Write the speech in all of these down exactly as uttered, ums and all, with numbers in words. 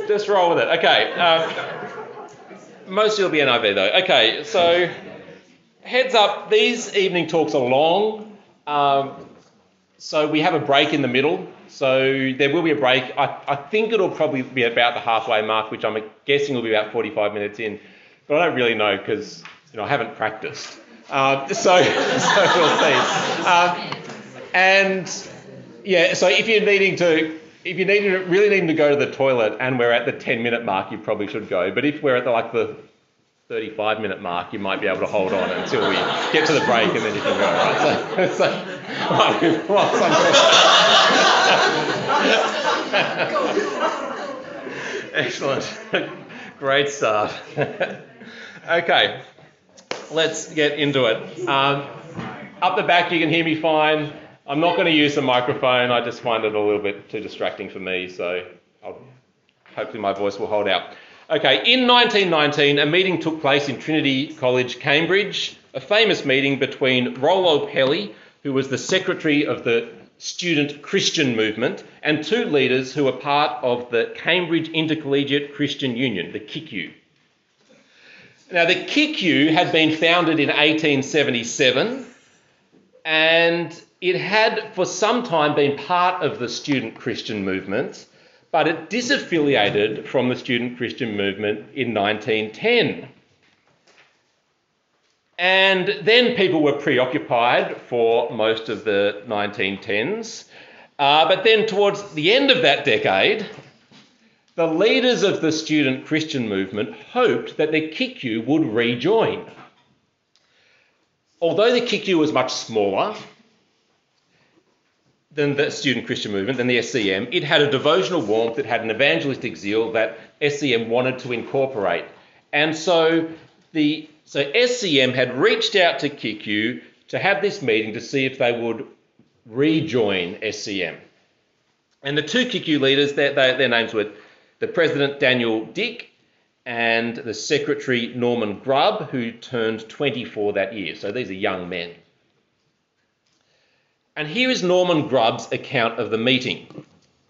Just roll with it. Okay. Um, mostly will be N I V though. Okay, so heads up, these evening talks are long. Um, so we have a break in the middle. So there will be a break. I, I think it'll probably be about the halfway mark, which I'm guessing will be about forty-five minutes in. But I don't really know because you know I haven't practiced. Um, so, so we'll see. Um, and yeah, so if you're needing to, if you're needing, really needing to go to the toilet and we're at the ten minute mark, you probably should go. But if we're at the, like the thirty-five minute mark, you might be able to hold on until we get to the break and then you can go, right? So, so right, we've lost some. Excellent. Great start. Okay, let's get into it. Um, up the back, you can hear me fine. I'm not going to use the microphone. I just find it a little bit too distracting for me, so I'll, hopefully my voice will hold out. Okay, in nineteen nineteen, a meeting took place in Trinity College, Cambridge, a famous meeting between Rollo Pelly, who was the secretary of the Student Christian Movement, and two leaders who were part of the Cambridge Intercollegiate Christian Union, the C I C U. Now, the C I C U had been founded in eighteen seventy-seven, and it had for some time been part of the Student Christian Movement, but it disaffiliated from the Student Christian Movement in nineteen ten. And then people were preoccupied for most of the nineteen tens. Uh, but then towards the end of that decade, the leaders of the Student Christian Movement hoped that the C I C U would rejoin. Although the C I C U was much smaller than the Student Christian Movement, than the S C M, it had a devotional warmth, it had an evangelistic zeal that S C M wanted to incorporate. And so the so S C M had reached out to C I C U to have this meeting to see if they would rejoin S C M. And the two C I C U leaders, their, their, their names were the President Daniel Dick and the Secretary Norman Grubb, who turned twenty-four that year. So these are young men. And here is Norman Grubb's account of the meeting.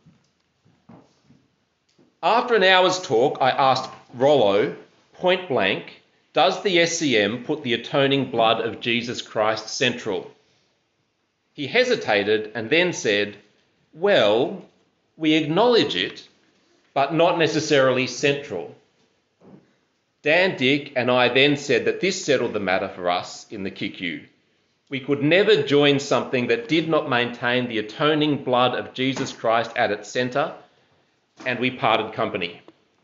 After an hour's talk, I asked Rollo, point blank, does the S C M put the atoning blood of Jesus Christ central? He hesitated and then said, well, we acknowledge it, but not necessarily central. Dan Dick and I then said that this settled the matter for us in the C I C U. We could never join something that did not maintain the atoning blood of Jesus Christ at its centre, and we parted company.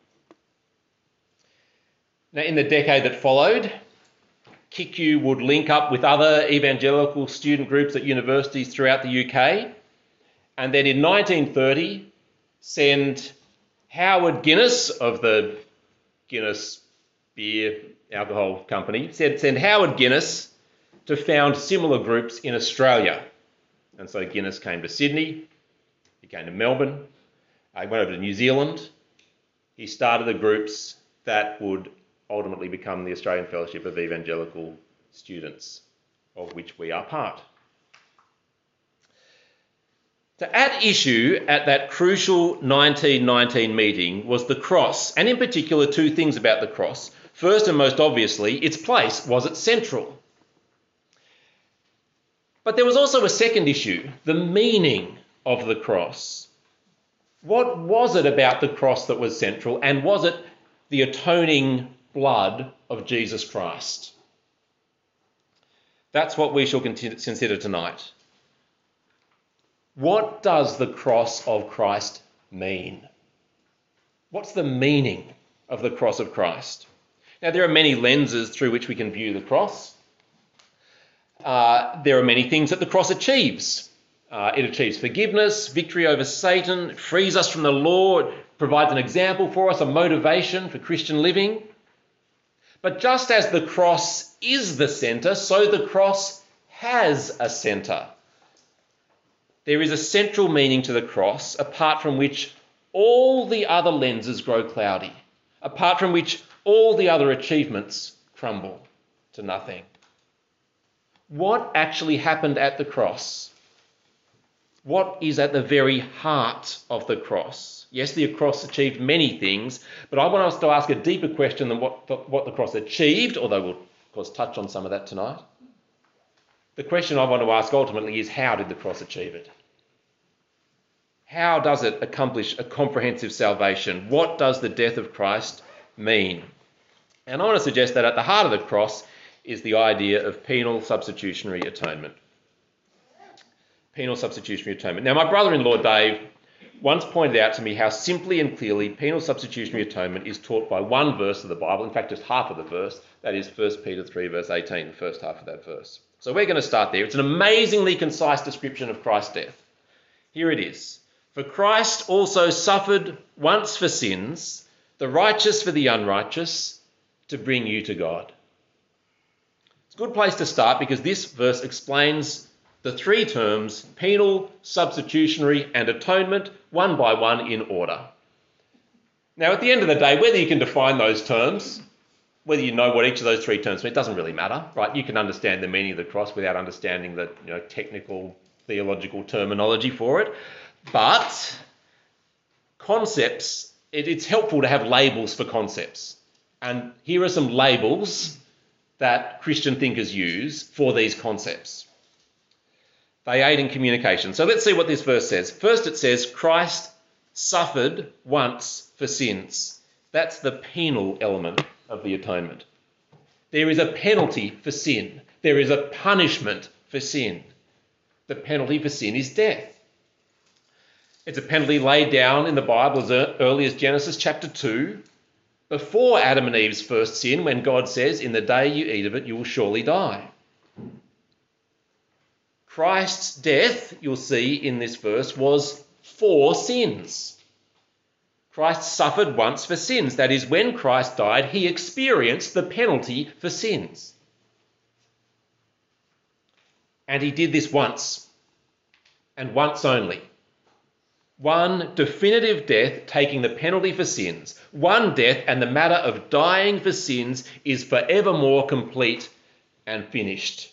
Now, in the decade that followed, C I C U would link up with other evangelical student groups at universities throughout the U K, and then in nineteen thirty send Howard Guinness of the Guinness Beer Alcohol Company, said send Howard Guinness to found similar groups in Australia. And so Guinness came to Sydney, he came to Melbourne, he went over to New Zealand. He started the groups that would ultimately become the Australian Fellowship of Evangelical Students, of which we are part. So at issue at that crucial nineteen nineteen meeting was the cross, and in particular two things about the cross. First and most obviously, its place. Was it central? But there was also a second issue, the meaning of the cross. What was it about the cross that was central, and was it the atoning blood of Jesus Christ? That's what we shall consider tonight. What does the cross of Christ mean? What's the meaning of the cross of Christ? Now, there are many lenses through which we can view the cross. Uh, there are many things that the cross achieves. Uh, it achieves forgiveness, victory over Satan, it frees us from the law, it provides an example for us, a motivation for Christian living. But just as the cross is the centre, so the cross has a centre. There is a central meaning to the cross, apart from which all the other lenses grow cloudy, apart from which all the other achievements crumble to nothing. What actually happened at the cross? What is at the very heart of the cross? Yes, the cross achieved many things, but I want us to ask a deeper question than what the, what the cross achieved, although we'll, of course, touch on some of that tonight. The question I want to ask ultimately is, how did the cross achieve it? How does it accomplish a comprehensive salvation? What does the death of Christ mean? And I want to suggest that at the heart of the cross is the idea of penal substitutionary atonement. Penal substitutionary atonement. Now, my brother-in-law Dave once pointed out to me how simply and clearly penal substitutionary atonement is taught by one verse of the Bible, in fact just half of the verse, that is First Peter three verse eighteen, the first half of that verse. So we're going to start there. It's an amazingly concise description of Christ's death. Here it is. For Christ also suffered once for sins, the righteous for the unrighteous, to bring you to God. It's a good place to start because this verse explains the three terms, penal, substitutionary and atonement, one by one in order. Now, at the end of the day, whether you can define those terms, whether you know what each of those three terms mean, it doesn't really matter, right? You can understand the meaning of the cross without understanding the you know, technical, theological terminology for it. But concepts, it, it's helpful to have labels for concepts. And here are some labels that Christian thinkers use for these concepts. They aid in communication. So let's see what this verse says. First it says, Christ suffered once for sins. That's the penal element of the atonement. There is a penalty for sin. There is a punishment for sin. The penalty for sin is death. It's a penalty laid down in the Bible as early as Genesis chapter two, before Adam and Eve's first sin, when God says, in the day you eat of it, you will surely die. Christ's death, you'll see in this verse, was for sins. Christ suffered once for sins. That is, when Christ died, he experienced the penalty for sins. And he did this once, and once only. One definitive death taking the penalty for sins. One death, and the matter of dying for sins is forevermore complete and finished.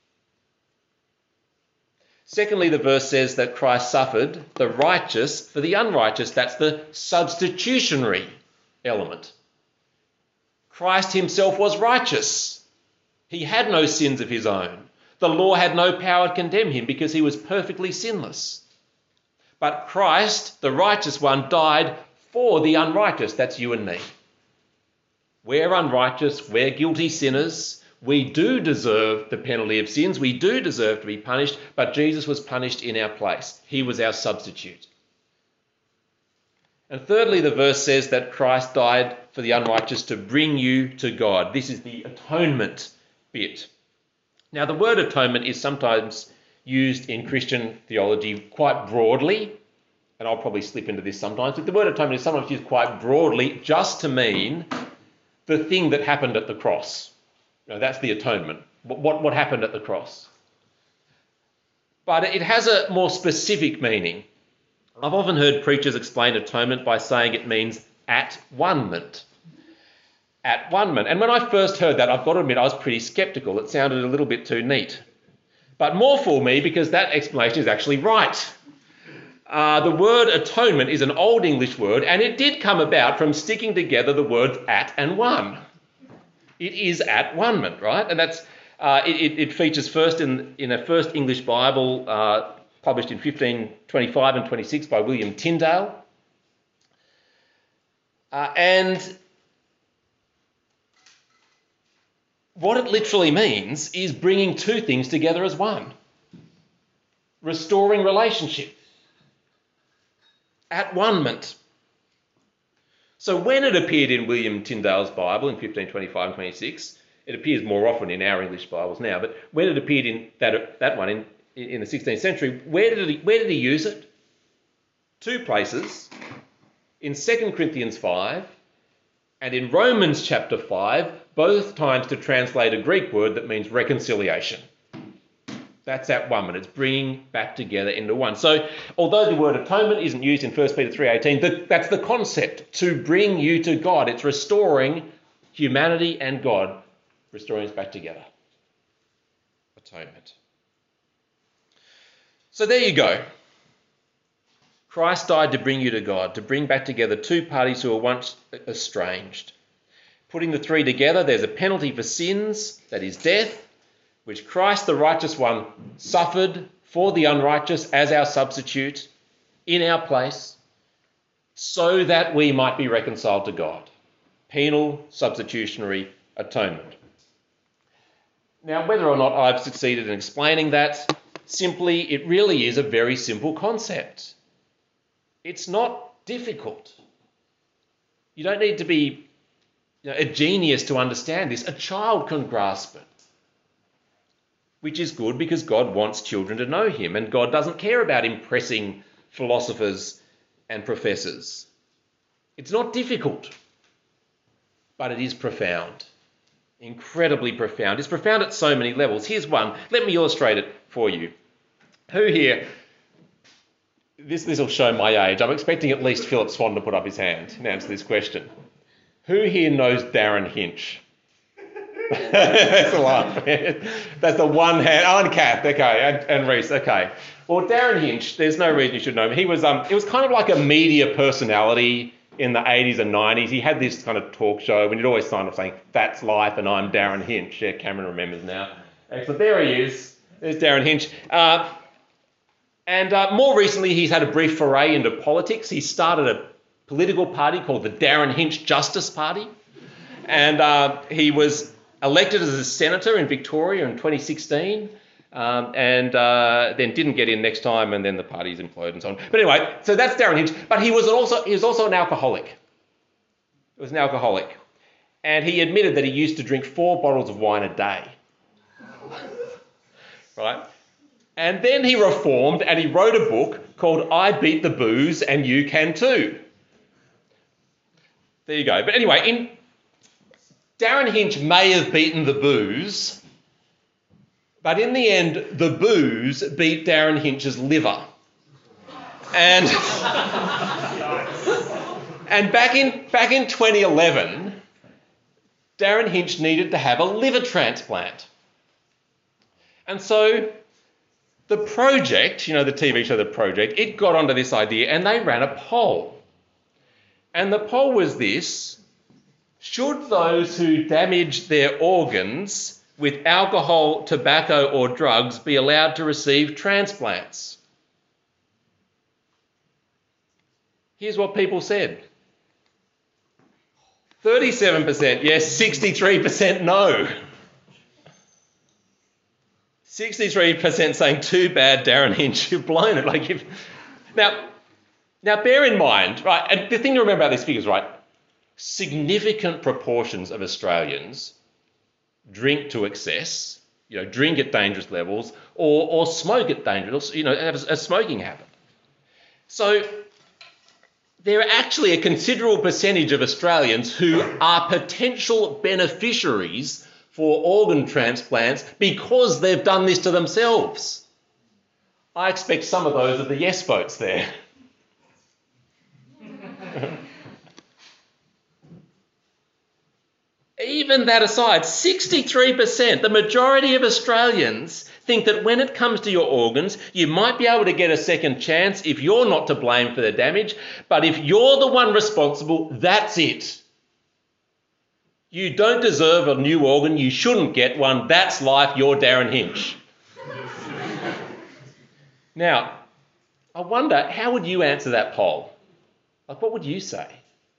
Secondly, the verse says that Christ suffered the righteous for the unrighteous. That's the substitutionary element. Christ himself was righteous. He had no sins of his own. The law had no power to condemn him because he was perfectly sinless. But Christ, the righteous one, died for the unrighteous. That's you and me. We're unrighteous. We're guilty sinners. We do deserve the penalty of sins. We do deserve to be punished, but Jesus was punished in our place. He was our substitute. And thirdly, the verse says that Christ died for the unrighteous to bring you to God. This is the atonement bit. Now, the word atonement is sometimes used in Christian theology quite broadly, and I'll probably slip into this sometimes, but the word atonement is sometimes used quite broadly just to mean the thing that happened at the cross. You know, that's the atonement. What, what, what happened at the cross? But it has a more specific meaning. I've often heard preachers explain atonement by saying it means at one-ment. At one-ment. And when I first heard that, I've got to admit I was pretty sceptical. It sounded a little bit too neat. But more for me because that explanation is actually right. Uh, the word atonement is an Old English word, and it did come about from sticking together the words at and one. It is at one-ment, right? And that's uh, it, it features first in, in a first English Bible uh, published in fifteen twenty-five and twenty-six by William Tyndale. Uh, and what it literally means is bringing two things together as one. Restoring relationship. At one-ment. So when it appeared in William Tyndale's Bible in fifteen twenty-five and twenty-six, it appears more often in our English Bibles now, but when it appeared in that, that one in, in the sixteenth century, where did, he, where did he use it? Two places. In Second Corinthians five and in Romans chapter five, both times to translate a Greek word that means reconciliation. That's at one-ment. It's bringing back together into one. So although the word atonement isn't used in First Peter three eighteen, that's the concept, to bring you to God. It's restoring humanity and God, restoring us back together. Atonement. So there you go. Christ died to bring you to God, to bring back together two parties who were once estranged. Putting the three together, there's a penalty for sins, that is death, which Christ, the righteous one, suffered for the unrighteous as our substitute in our place, so that we might be reconciled to God. Penal substitutionary atonement. Now, whether or not I've succeeded in explaining that, simply, it really is a very simple concept. It's not difficult. You don't need to be you know, a genius to understand this. A child can grasp it. Which is good because God wants children to know him, and God doesn't care about impressing philosophers and professors. It's not difficult, but it is profound. Incredibly profound. It's profound at so many levels. Here's one. Let me illustrate it for you. Who here, this this will show my age. I'm expecting at least Philip Swan to put up his hand and answer this question. Who here knows Darren Hinch? That's a laugh. That's the one hand. Oh, and Kath, okay, and, and Reese, okay. Well, Darren Hinch, there's no reason you should know him. He was, um, it was kind of like a media personality in the eighties and nineties. He had this kind of talk show when he'd always sign off saying, "That's life, and I'm Darren Hinch." Yeah, Cameron remembers now. Excellent. There he is. There's Darren Hinch. Uh, and uh, more recently, he's had a brief foray into politics. He started a political party called the Darren Hinch Justice Party. And uh, he was elected as a senator in Victoria in twenty sixteen. Um, and uh, then didn't get in next time, and then the parties imploded and so on. But anyway, so that's Darren Hinch. But he was also he was also an alcoholic. He was an alcoholic, and he admitted that he used to drink four bottles of wine a day. Right, and then he reformed, and he wrote a book called "I Beat the Booze, and You Can Too." There you go. But anyway, in Darren Hinch may have beaten the booze. But in the end, the booze beat Darren Hinch's liver. And, and back in back in twenty eleven, Darren Hinch needed to have a liver transplant. And so the project, you know, the T V show The Project, it got onto this idea and they ran a poll. And the poll was this: should those who damage their organs with alcohol, tobacco or drugs be allowed to receive transplants? Here's what people said. thirty-seven percent yes, sixty-three percent no. sixty-three percent saying, too bad, Darren Hinch, you've blown it. Like you've... Now, now, bear in mind, right, and the thing to remember about these figures, right, significant proportions of Australians drink to excess, you know, drink at dangerous levels, or or smoke at dangerous, you know, have a smoking habit. So there are actually a considerable percentage of Australians who are potential beneficiaries for organ transplants because they've done this to themselves. I expect some of those are the yes votes there. Even that aside, sixty-three percent, the majority of Australians think that when it comes to your organs, you might be able to get a second chance if you're not to blame for the damage, but if you're the one responsible, that's it. You don't deserve a new organ, you shouldn't get one, that's life, you're Darren Hinch. Now, I wonder, how would you answer that poll? Like, what would you say?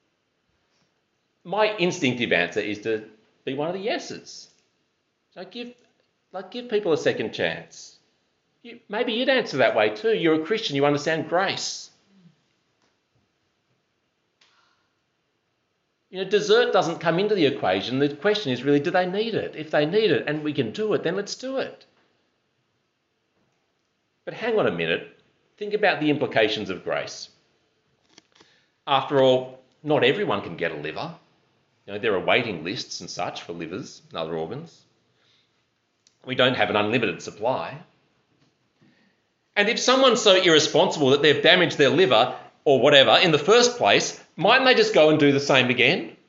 My instinctive answer is to be one of the yeses. So give, like, give people a second chance. You, maybe you'd answer that way too. You're a Christian, you understand grace. You know, dessert doesn't come into the equation. The question is really, do they need it? If they need it and we can do it, then let's do it. But hang on a minute. Think about the implications of grace. After all, not everyone can get a liver. You know, there are waiting lists and such for livers and other organs. We don't have an unlimited supply. And if someone's so irresponsible that they've damaged their liver or whatever in the first place, mightn't they just go and do the same again?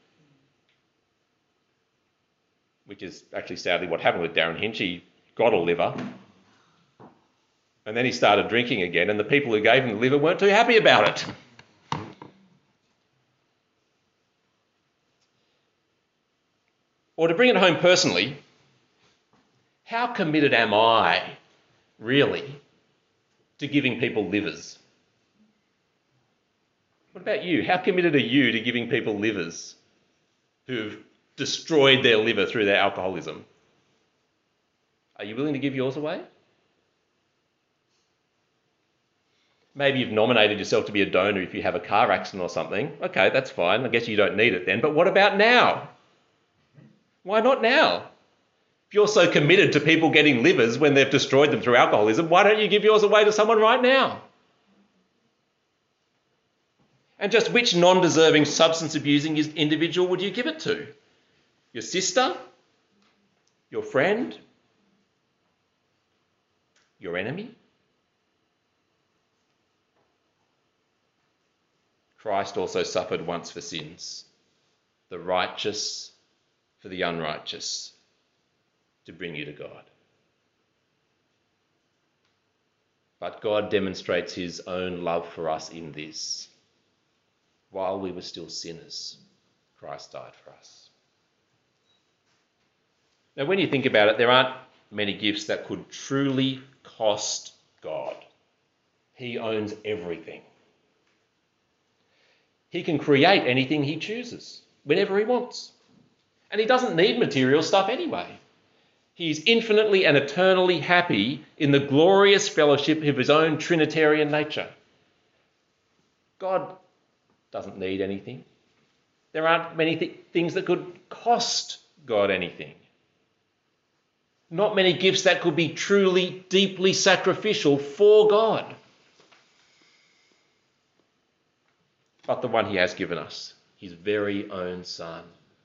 Which is actually sadly what happened with Darren Hinch. He got a liver And then he started drinking again, and the people who gave him the liver weren't too happy about it. Or to bring it home personally, how committed am I, really, to giving people livers? What about you? How committed are you to giving people livers who've destroyed their liver through their alcoholism? Are you willing to give yours away? Maybe you've nominated yourself to be a donor if you have a car accident or something. Okay, that's fine. I guess you don't need it then. But what about now? Why not now? If you're so committed to people getting livers when they've destroyed them through alcoholism, why don't you give yours away to someone right now? And just which non-deserving substance abusing individual would you give it to? Your sister? Your friend? Your enemy? Christ also suffered once for sins, the righteous for the unrighteous, to bring you to God. But God demonstrates his own love for us in this. While we were still sinners, Christ died for us. Now, when you think about it, there aren't many gifts that could truly cost God. He owns everything. He can create anything he chooses, whenever he wants. And he doesn't need material stuff anyway. He's infinitely and eternally happy in the glorious fellowship of his own Trinitarian nature. God doesn't need anything. There aren't many th- things that could cost God anything. Not many gifts that could be truly, deeply sacrificial for God. But the one he has given us, his very own Son.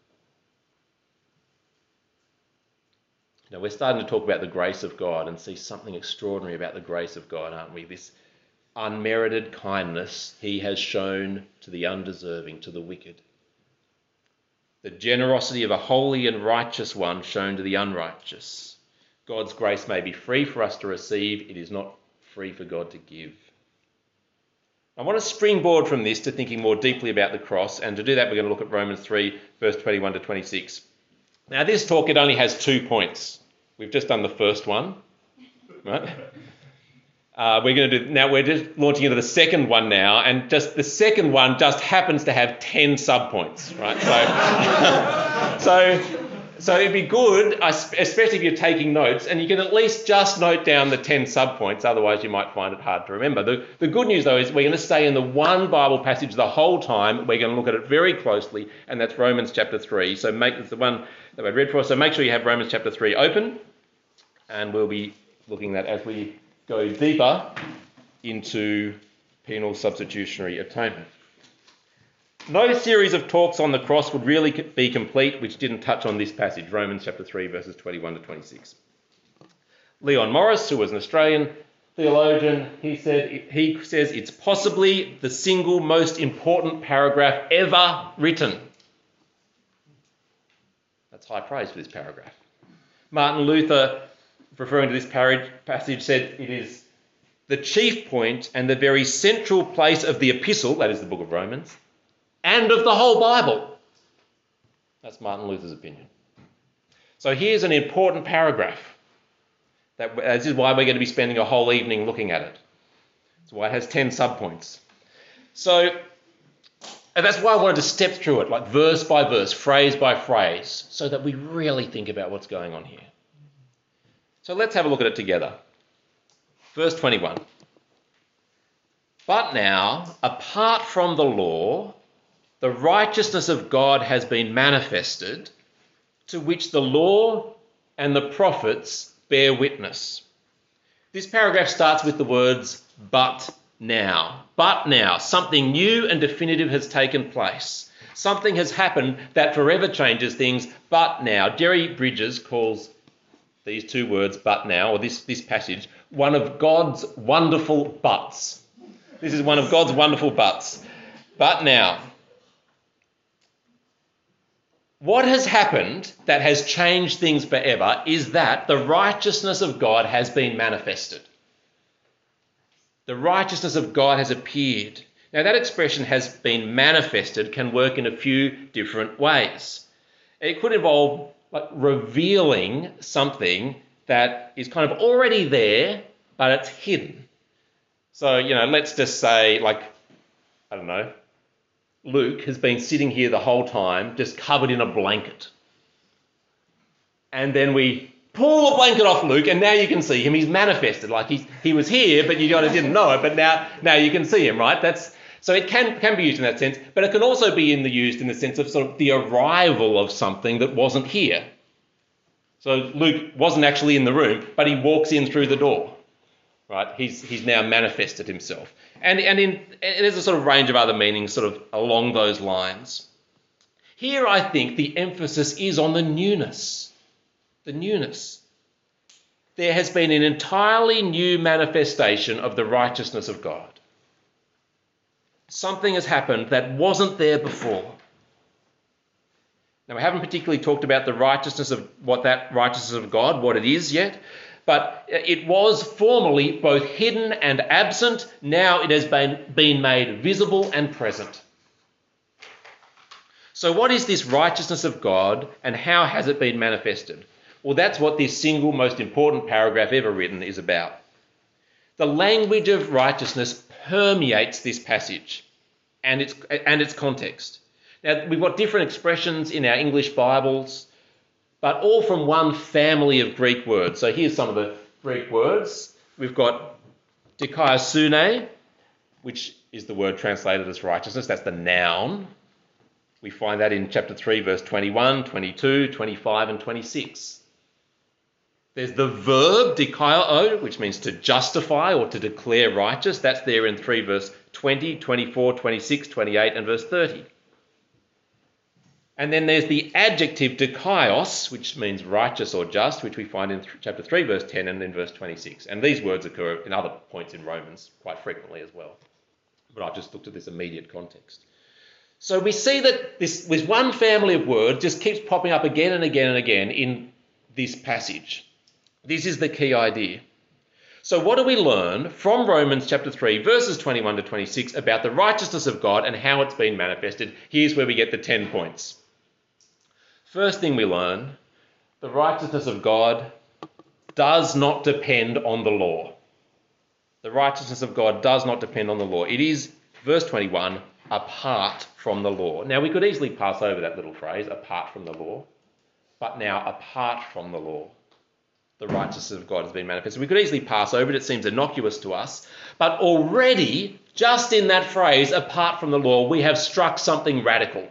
Now, we're starting to talk about the grace of God and see something extraordinary about the grace of God, aren't we? This unmerited kindness he has shown to the undeserving, to the wicked. The generosity of a holy and righteous one shown to the unrighteous. God's grace may be free for us to receive. It is not free for God to give. I want to springboard from this to thinking more deeply about the cross, and to do that we're going to look at Romans three, verse twenty-one to twenty-six. Now, this talk, it only has two points. We've just done the first one, right? Uh, we're going to do now. We're just launching into the second one now, and just the second one just happens to have ten subpoints, right? So, so, so it'd be good, especially if you're taking notes, and you can at least just note down the ten subpoints. Otherwise, you might find it hard to remember. The, the good news, though, is we're going to stay in the one Bible passage the whole time. We're going to look at it very closely, and that's Romans chapter three. So make it's the one that we read for us. So make sure you have Romans chapter three open, and we'll be looking at that as we go deeper into penal substitutionary atonement. No series of talks on the cross would really be complete which didn't touch on this passage, Romans chapter three, verses twenty-one to twenty-six. Leon Morris, who was an Australian theologian, he said he says it's possibly the single most important paragraph ever written. That's high praise for this paragraph. Martin Luther, referring to this passage, said it is the chief point and the very central place of the epistle, that is the book of Romans, and of the whole Bible. That's Martin Luther's opinion. So here's an important paragraph. That, this is why we're going to be spending a whole evening looking at it. That's why it has ten subpoints. So, and that's why I wanted to step through it, like verse by verse, phrase by phrase, so that we really think about what's going on here. So let's have a look at it together. Verse twenty-one. But now, apart from the law, the righteousness of God has been manifested, to which the law and the prophets bear witness. This paragraph starts with the words, but now. But now. Something new and definitive has taken place. Something has happened that forever changes things, but now. Jerry Bridges calls these two words, but now, or this, this passage, one of God's wonderful buts. This is one of God's wonderful buts. But now, what has happened that has changed things forever is that the righteousness of God has been manifested. The righteousness of God has appeared. Now that expression has been manifested can work in a few different ways. It could involve like revealing something that is kind of already there, but it's hidden. So, you know, let's just say, like, I don't know, Luke has been sitting here the whole time, just covered in a blanket. And then we pull the blanket off Luke, and now you can see him. He's manifested, like he's, he was here, but you kind of didn't know it, but now, now you can see him, right? That's So it can, can be used in that sense, but it can also be in the, used in the sense of sort of the arrival of something that wasn't here. So Luke wasn't actually in the room, but he walks in through the door, right? He's, he's now manifested himself. And, and, in, and there's a sort of range of other meanings sort of along those lines. Here, I think the emphasis is on the newness. The newness. There has been an entirely new manifestation of the righteousness of God. Something has happened that wasn't there before. Now, we haven't particularly talked about the righteousness of what that righteousness of God, what it is yet, but it was formerly both hidden and absent. Now it has been, been made visible and present. So what is this righteousness of God and how has it been manifested? Well, that's what this single most important paragraph ever written is about. The language of righteousness permeates this passage and its, and its context. Now, we've got different expressions in our English Bibles, but all from one family of Greek words. So here's some of the Greek words. We've got dikaiosune, which is the word translated as righteousness. That's the noun. We find that in chapter three, verse twenty-one, twenty-two, twenty-five, and twenty-six. There's the verb dikaio, which means to justify or to declare righteous. That's there in three, verse twenty, twenty-four, twenty-six, twenty-eight, and verse thirty. And then there's the adjective dikaios, which means righteous or just, which we find in th- chapter three, verse ten, and in verse twenty-six. And these words occur in other points in Romans quite frequently as well. But I've just looked at this immediate context. So we see that this, this one family of words just keeps popping up again and again and again in this passage. This is the key idea. So what do we learn from Romans chapter three, verses twenty-one to twenty-six about the righteousness of God and how it's been manifested? Here's where we get the ten points. First thing we learn, the righteousness of God does not depend on the law. The righteousness of God does not depend on the law. It is, verse twenty-one, apart from the law. Now, we could easily pass over that little phrase, apart from the law, but now apart from the law, the righteousness of God has been manifested. We could easily pass over it. It seems innocuous to us. But already, just in that phrase, apart from the law, we have struck something radical.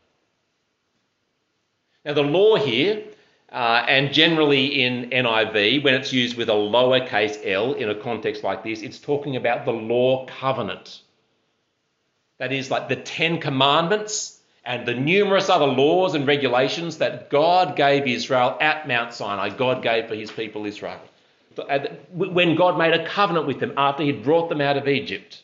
Now, the law here, uh, and generally in N I V, when it's used with a lowercase l in a context like this, it's talking about the law covenant. That is like the Ten Commandments and the numerous other laws and regulations that God gave Israel at Mount Sinai, God gave for his people Israel. When God made a covenant with them after he'd brought them out of Egypt.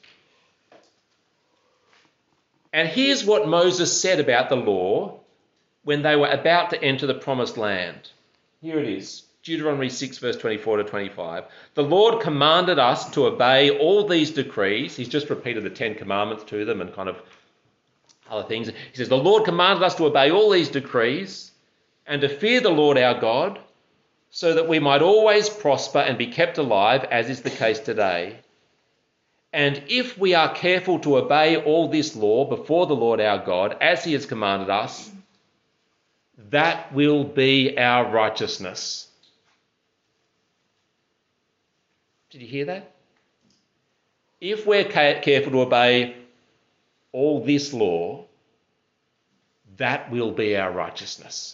And here's what Moses said about the law when they were about to enter the promised land. Here it is, Deuteronomy six, verse twenty-four to twenty-five. The Lord commanded us to obey all these decrees. He's just repeated the Ten Commandments to them and kind of other things. He says, the Lord commanded us to obey all these decrees and to fear the Lord our God so that we might always prosper and be kept alive, as is the case today. And if we are careful to obey all this law before the Lord our God, as he has commanded us, that will be our righteousness. Did you hear that? If we're careful to obey all this law, that will be our righteousness.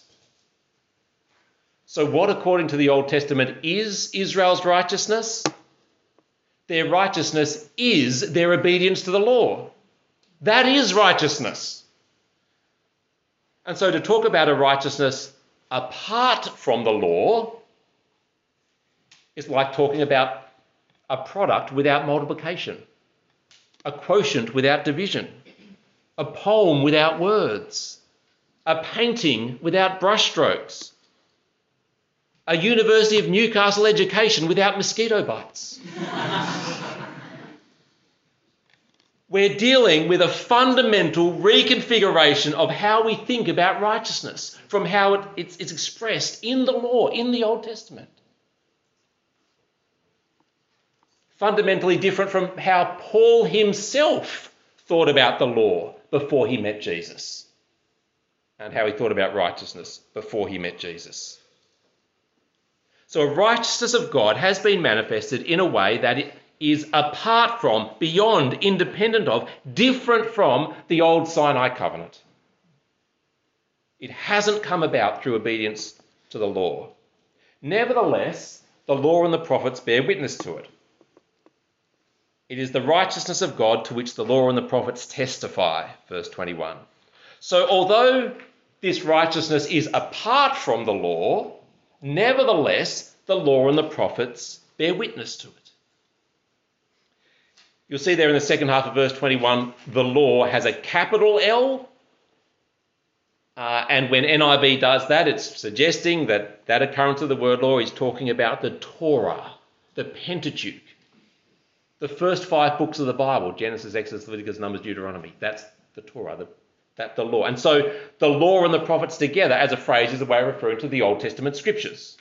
So what, according to the Old Testament, is Israel's righteousness? Their righteousness is their obedience to the law. That is righteousness. And so to talk about a righteousness apart from the law is like talking about a product without multiplication, a quotient without division, a poem without words, a painting without brushstrokes, a University of Newcastle education without mosquito bites. We're dealing with a fundamental reconfiguration of how we think about righteousness from how it, it's, it's expressed in the law, in the Old Testament. Fundamentally different from how Paul himself thought about the law before he met Jesus, and how he thought about righteousness before he met Jesus. So a righteousness of God has been manifested in a way that it is apart from, beyond, independent of, different from the old Sinai covenant. It hasn't come about through obedience to the law. Nevertheless, the law and the prophets bear witness to it. It is the righteousness of God to which the law and the prophets testify, verse twenty-one. So although this righteousness is apart from the law, nevertheless, the law and the prophets bear witness to it. You'll see there in the second half of verse twenty-one, the law has a capital L. Uh, and when N I V does that, it's suggesting that that occurrence of the word law is talking about the Torah, the Pentateuch, the first five books of the Bible, Genesis, Exodus, Leviticus, Numbers, Deuteronomy. That's the Torah, the, that the law. And so the law and the prophets together as a phrase is a way of referring to the Old Testament scriptures.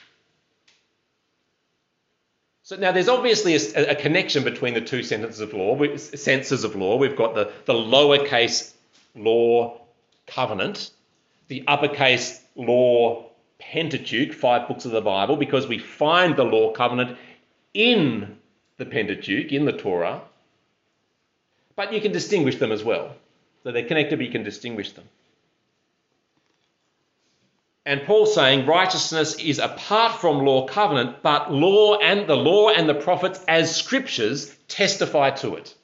So now there's obviously a, a connection between the two sentences of law, senses of law. We've got the, the lowercase law covenant, the uppercase law Pentateuch, five books of the Bible, because we find the law covenant in the Pentateuch, in the Torah. But you can distinguish them as well. So they're connected, but you can distinguish them. And Paul's saying righteousness is apart from law covenant, but law and the law and the prophets as scriptures testify to it.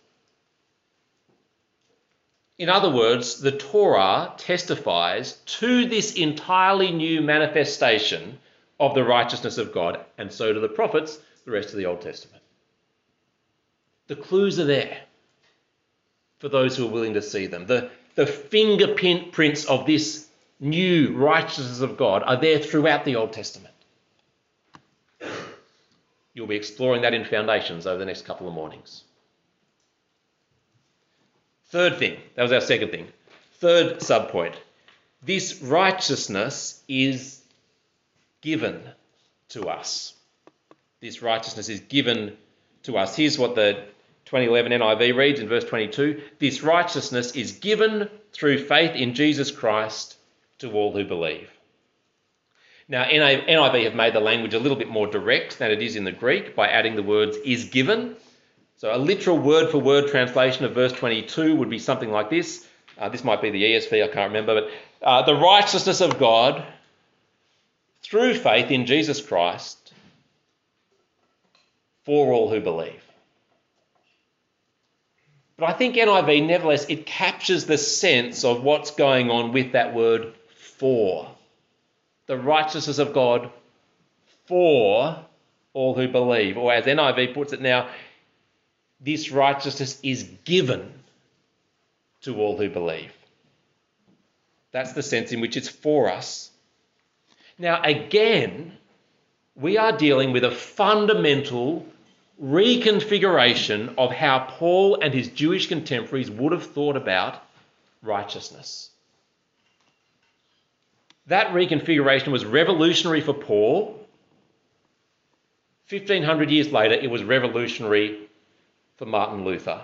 In other words, the Torah testifies to this entirely new manifestation of the righteousness of God, and so do the prophets, the rest of the Old Testament. The clues are there for those who are willing to see them. The, the fingerprints of this new righteousness of God are there throughout the Old Testament. You'll be exploring that in Foundations over the next couple of mornings. Third thing, that was our second thing. Third subpoint, this righteousness is given to us. This righteousness is given to us. Here's what the twenty eleven N I V reads in verse twenty-two. This righteousness is given through faith in Jesus Christ to all who believe. Now, N I V have made the language a little bit more direct than it is in the Greek by adding the words is given. So a literal word for word translation of verse twenty-two would be something like this. Uh, this might be the E S V, I can't remember, but uh, the righteousness of God through faith in Jesus Christ for all who believe. But I think N I V, nevertheless, it captures the sense of what's going on with that word for. The righteousness of God for all who believe. Or as N I V puts it now, this righteousness is given to all who believe. That's the sense in which it's for us. Now, again, we are dealing with a fundamental reconfiguration of how Paul and his Jewish contemporaries would have thought about righteousness. That reconfiguration was revolutionary for Paul. fifteen hundred years later, it was revolutionary for Martin Luther.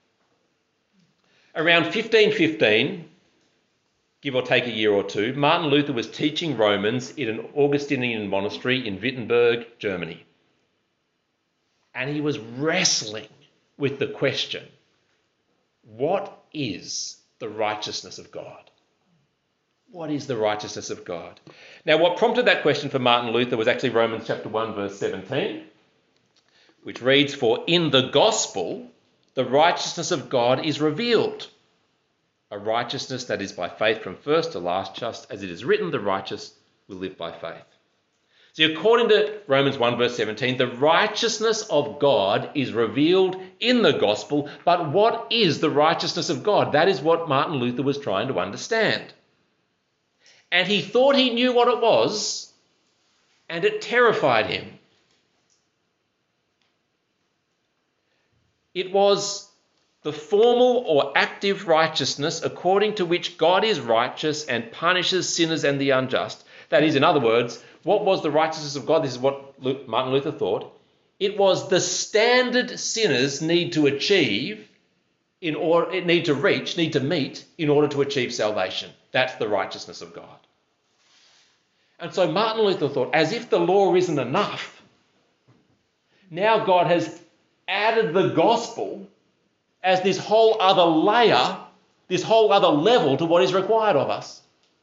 Around fifteen fifteen, give or take a year or two, Martin Luther was teaching Romans in an Augustinian monastery in Wittenberg, Germany. And he was wrestling with the question, what is the righteousness of God? What is the righteousness of God? Now, what prompted that question for Martin Luther was actually Romans chapter one, verse seventeen, which reads, for in the gospel, the righteousness of God is revealed, a righteousness that is by faith from first to last, just as it is written, the righteous will live by faith. See, according to Romans one, verse seventeen, the righteousness of God is revealed in the gospel, but what is the righteousness of God? That is what Martin Luther was trying to understand. And he thought he knew what it was, and it terrified him. It was the formal or active righteousness according to which God is righteous and punishes sinners and the unjust. That is, in other words, what was the righteousness of God? This is what Martin Luther thought. It was the standard sinners need to achieve in order, need to reach, need to meet in order to achieve salvation. That's the righteousness of God. And so Martin Luther thought, as if the law isn't enough, now God has added the gospel as this whole other layer, this whole other level to what is required of us.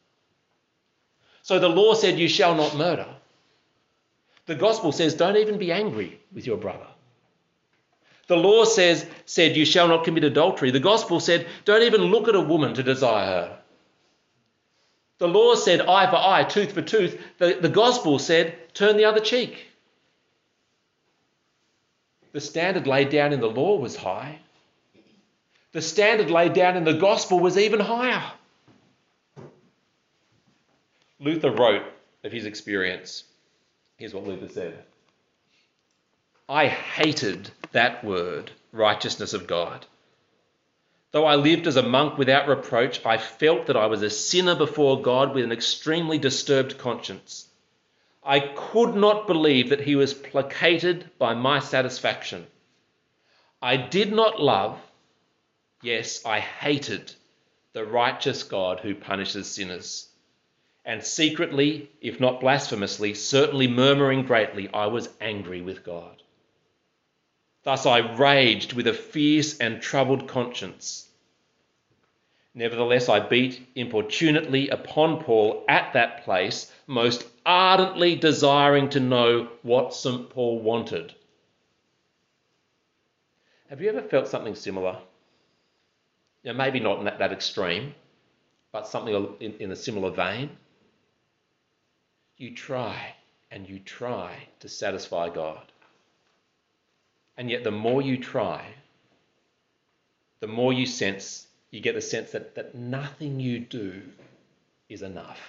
So the law said, you shall not murder. The gospel says, don't even be angry with your brother. The law says, said, you shall not commit adultery. The gospel said, don't even look at a woman to desire her. The law said, eye for eye, tooth for tooth. The, the gospel said, turn the other cheek. The standard laid down in the law was high. The standard laid down in the gospel was even higher. Luther wrote of his experience. Here's what Luther said. I hated that word, righteousness of God. Though I lived as a monk without reproach, I felt that I was a sinner before God with an extremely disturbed conscience. I could not believe that he was placated by my satisfaction. I did not love, yes, I hated the righteous God who punishes sinners. And secretly, if not blasphemously, certainly murmuring greatly, I was angry with God. Thus I raged with a fierce and troubled conscience. Nevertheless, I beat importunately upon Paul at that place, most ardently desiring to know what Saint Paul wanted. Have you ever felt something similar? You know, maybe not in that, that extreme, but something in, in a similar vein. You try and you try to satisfy God. And yet the more you try, the more you sense, you get the sense that, that nothing you do is enough.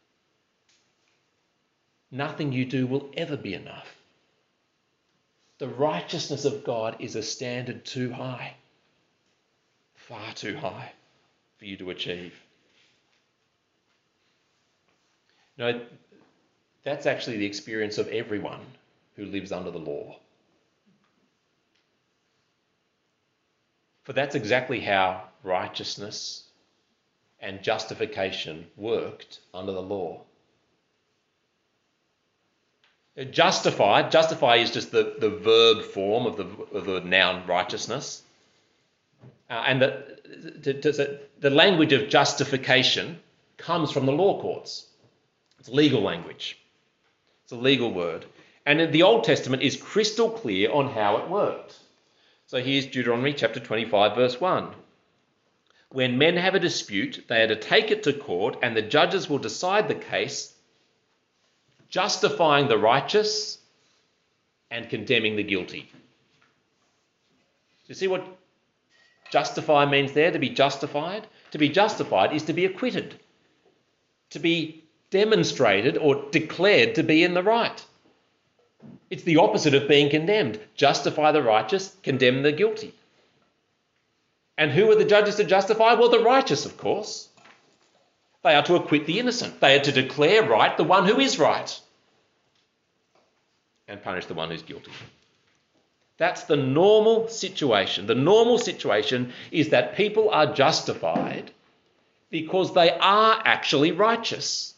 Nothing you do will ever be enough. The righteousness of God is a standard too high, far too high for you to achieve. No, that's actually the experience of everyone who lives under the law. For that's exactly how righteousness and justification worked under the law. Justify, justify is just the, the verb form of the, of the noun righteousness. Uh, and the, to, to, the language of justification comes from the law courts. It's legal language. It's a legal word. And the Old Testament is crystal clear on how it worked. So here's Deuteronomy chapter twenty-five, verse one. When men have a dispute, they are to take it to court, and the judges will decide the case, justifying the righteous and condemning the guilty. Do you see what justify means there? To be justified? To be justified is to be acquitted, to be demonstrated or declared to be in the right. It's the opposite of being condemned. Justify the righteous, condemn the guilty. And who are the judges to justify? Well, the righteous, of course. They are to acquit the innocent. They are to declare right the one who is right and punish the one who's guilty. That's the normal situation. The normal situation is that people are justified because they are actually righteous.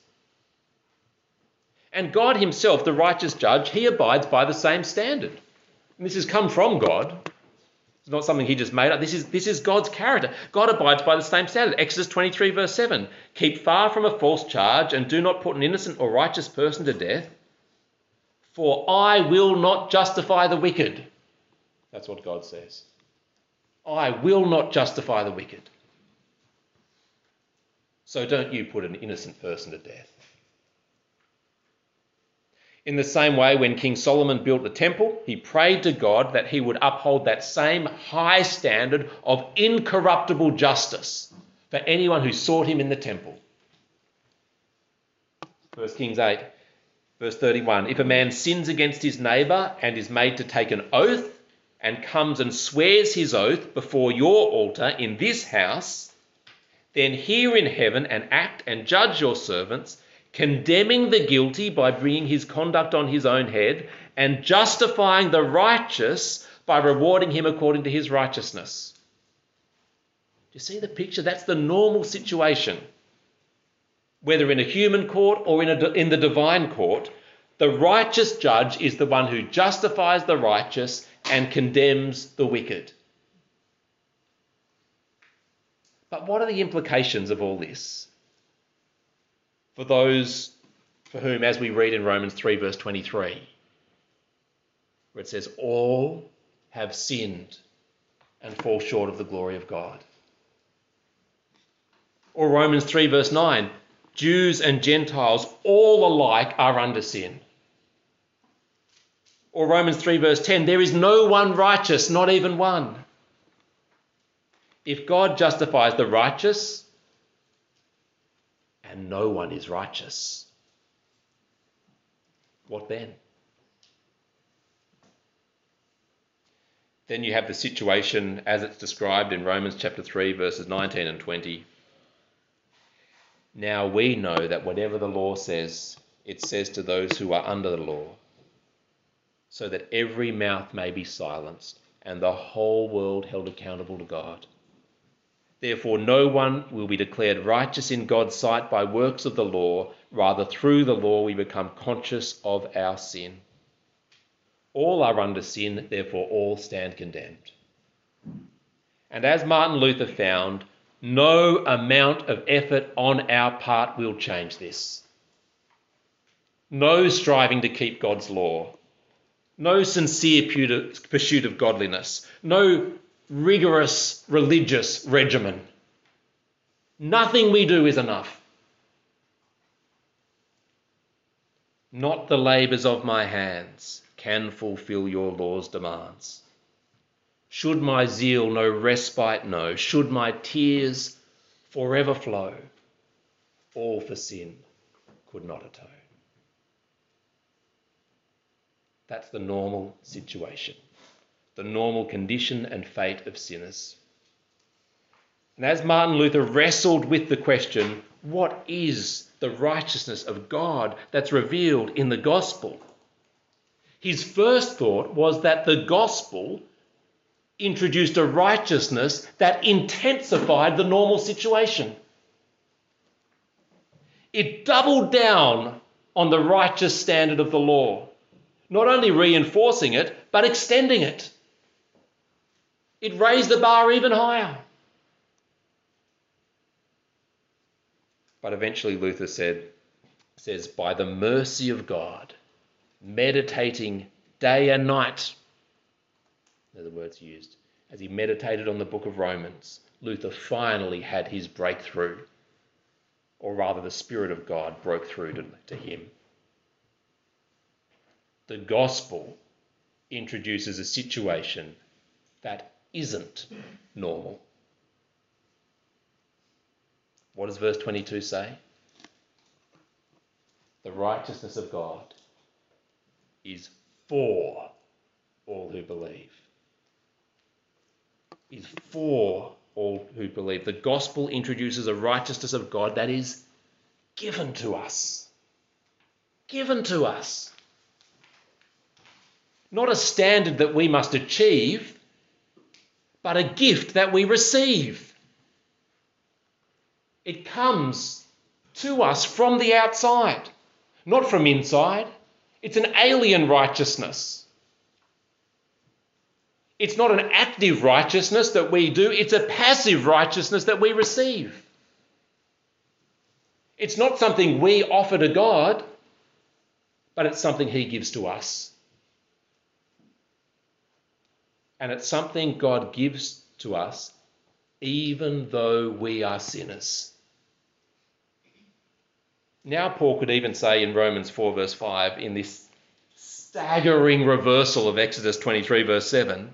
And God himself, the righteous judge, he abides by the same standard. And this has come from God. It's not something he just made up. This is, this is God's character. God abides by the same standard. Exodus twenty-three, verse seven. Keep far from a false charge and do not put an innocent or righteous person to death, for I will not justify the wicked. That's what God says. I will not justify the wicked. So don't you put an innocent person to death. In the same way, when King Solomon built the temple, he prayed to God that he would uphold that same high standard of incorruptible justice for anyone who sought him in the temple. First Kings eight, verse thirty-one. If a man sins against his neighbour and is made to take an oath, and comes and swears his oath before your altar in this house, then hear in heaven and act and judge your servants, condemning the guilty by bringing his conduct on his own head, and justifying the righteous by rewarding him according to his righteousness. Do you see the picture? That's the normal situation. Whether in a human court or in, a, in the divine court, the righteous judge is the one who justifies the righteous and condemns the wicked. But what are the implications of all this for those for whom, as we read in Romans three verse twenty-three, where it says, all have sinned and fall short of the glory of God? Or Romans three verse nine, Jews and Gentiles all alike are under sin. Or Romans three verse ten, there is no one righteous, not even one. If God justifies the righteous, and no one is righteous, what then? Then you have the situation as it's described in Romans chapter three verses nineteen and twenty. Now we know that whatever the law says, it says to those who are under the law, so that every mouth may be silenced and the whole world held accountable to God. Therefore no one will be declared righteous in God's sight by works of the law. Rather, through the law we become conscious of our sin. All are under sin, therefore all stand condemned. And as Martin Luther found, no amount of effort on our part will change this. No striving to keep God's law. No sincere pursuit of godliness. No rigorous religious regimen. Nothing we do is enough. Not the labours of my hands can fulfil your law's demands. Should my zeal no respite know, should my tears forever flow, all for sin could not atone. That's the normal situation, the normal condition and fate of sinners. And as Martin Luther wrestled with the question, what is the righteousness of God that's revealed in the gospel? His first thought was that the gospel introduced a righteousness that intensified the normal situation. It doubled down on the righteous standard of the law, not only reinforcing it, but extending it. It raised the bar even higher. But eventually Luther said, says, by the mercy of God, meditating day and night, they're the words used, as he meditated on the book of Romans, Luther finally had his breakthrough, or rather the Spirit of God broke through to, to him. The gospel introduces a situation that isn't normal. What does verse twenty-two say? The righteousness of God is for all who believe. Is for all who believe. The gospel introduces a righteousness of God that is given to us. Given to us. Not a standard that we must achieve, but a gift that we receive. It comes to us from the outside, not from inside. It's an alien righteousness. It's not an active righteousness that we do, it's a passive righteousness that we receive. It's not something we offer to God, but it's something he gives to us. And it's something God gives to us even though we are sinners. Now Paul could even say in Romans four verse five, in this staggering reversal of Exodus twenty-three verse seven,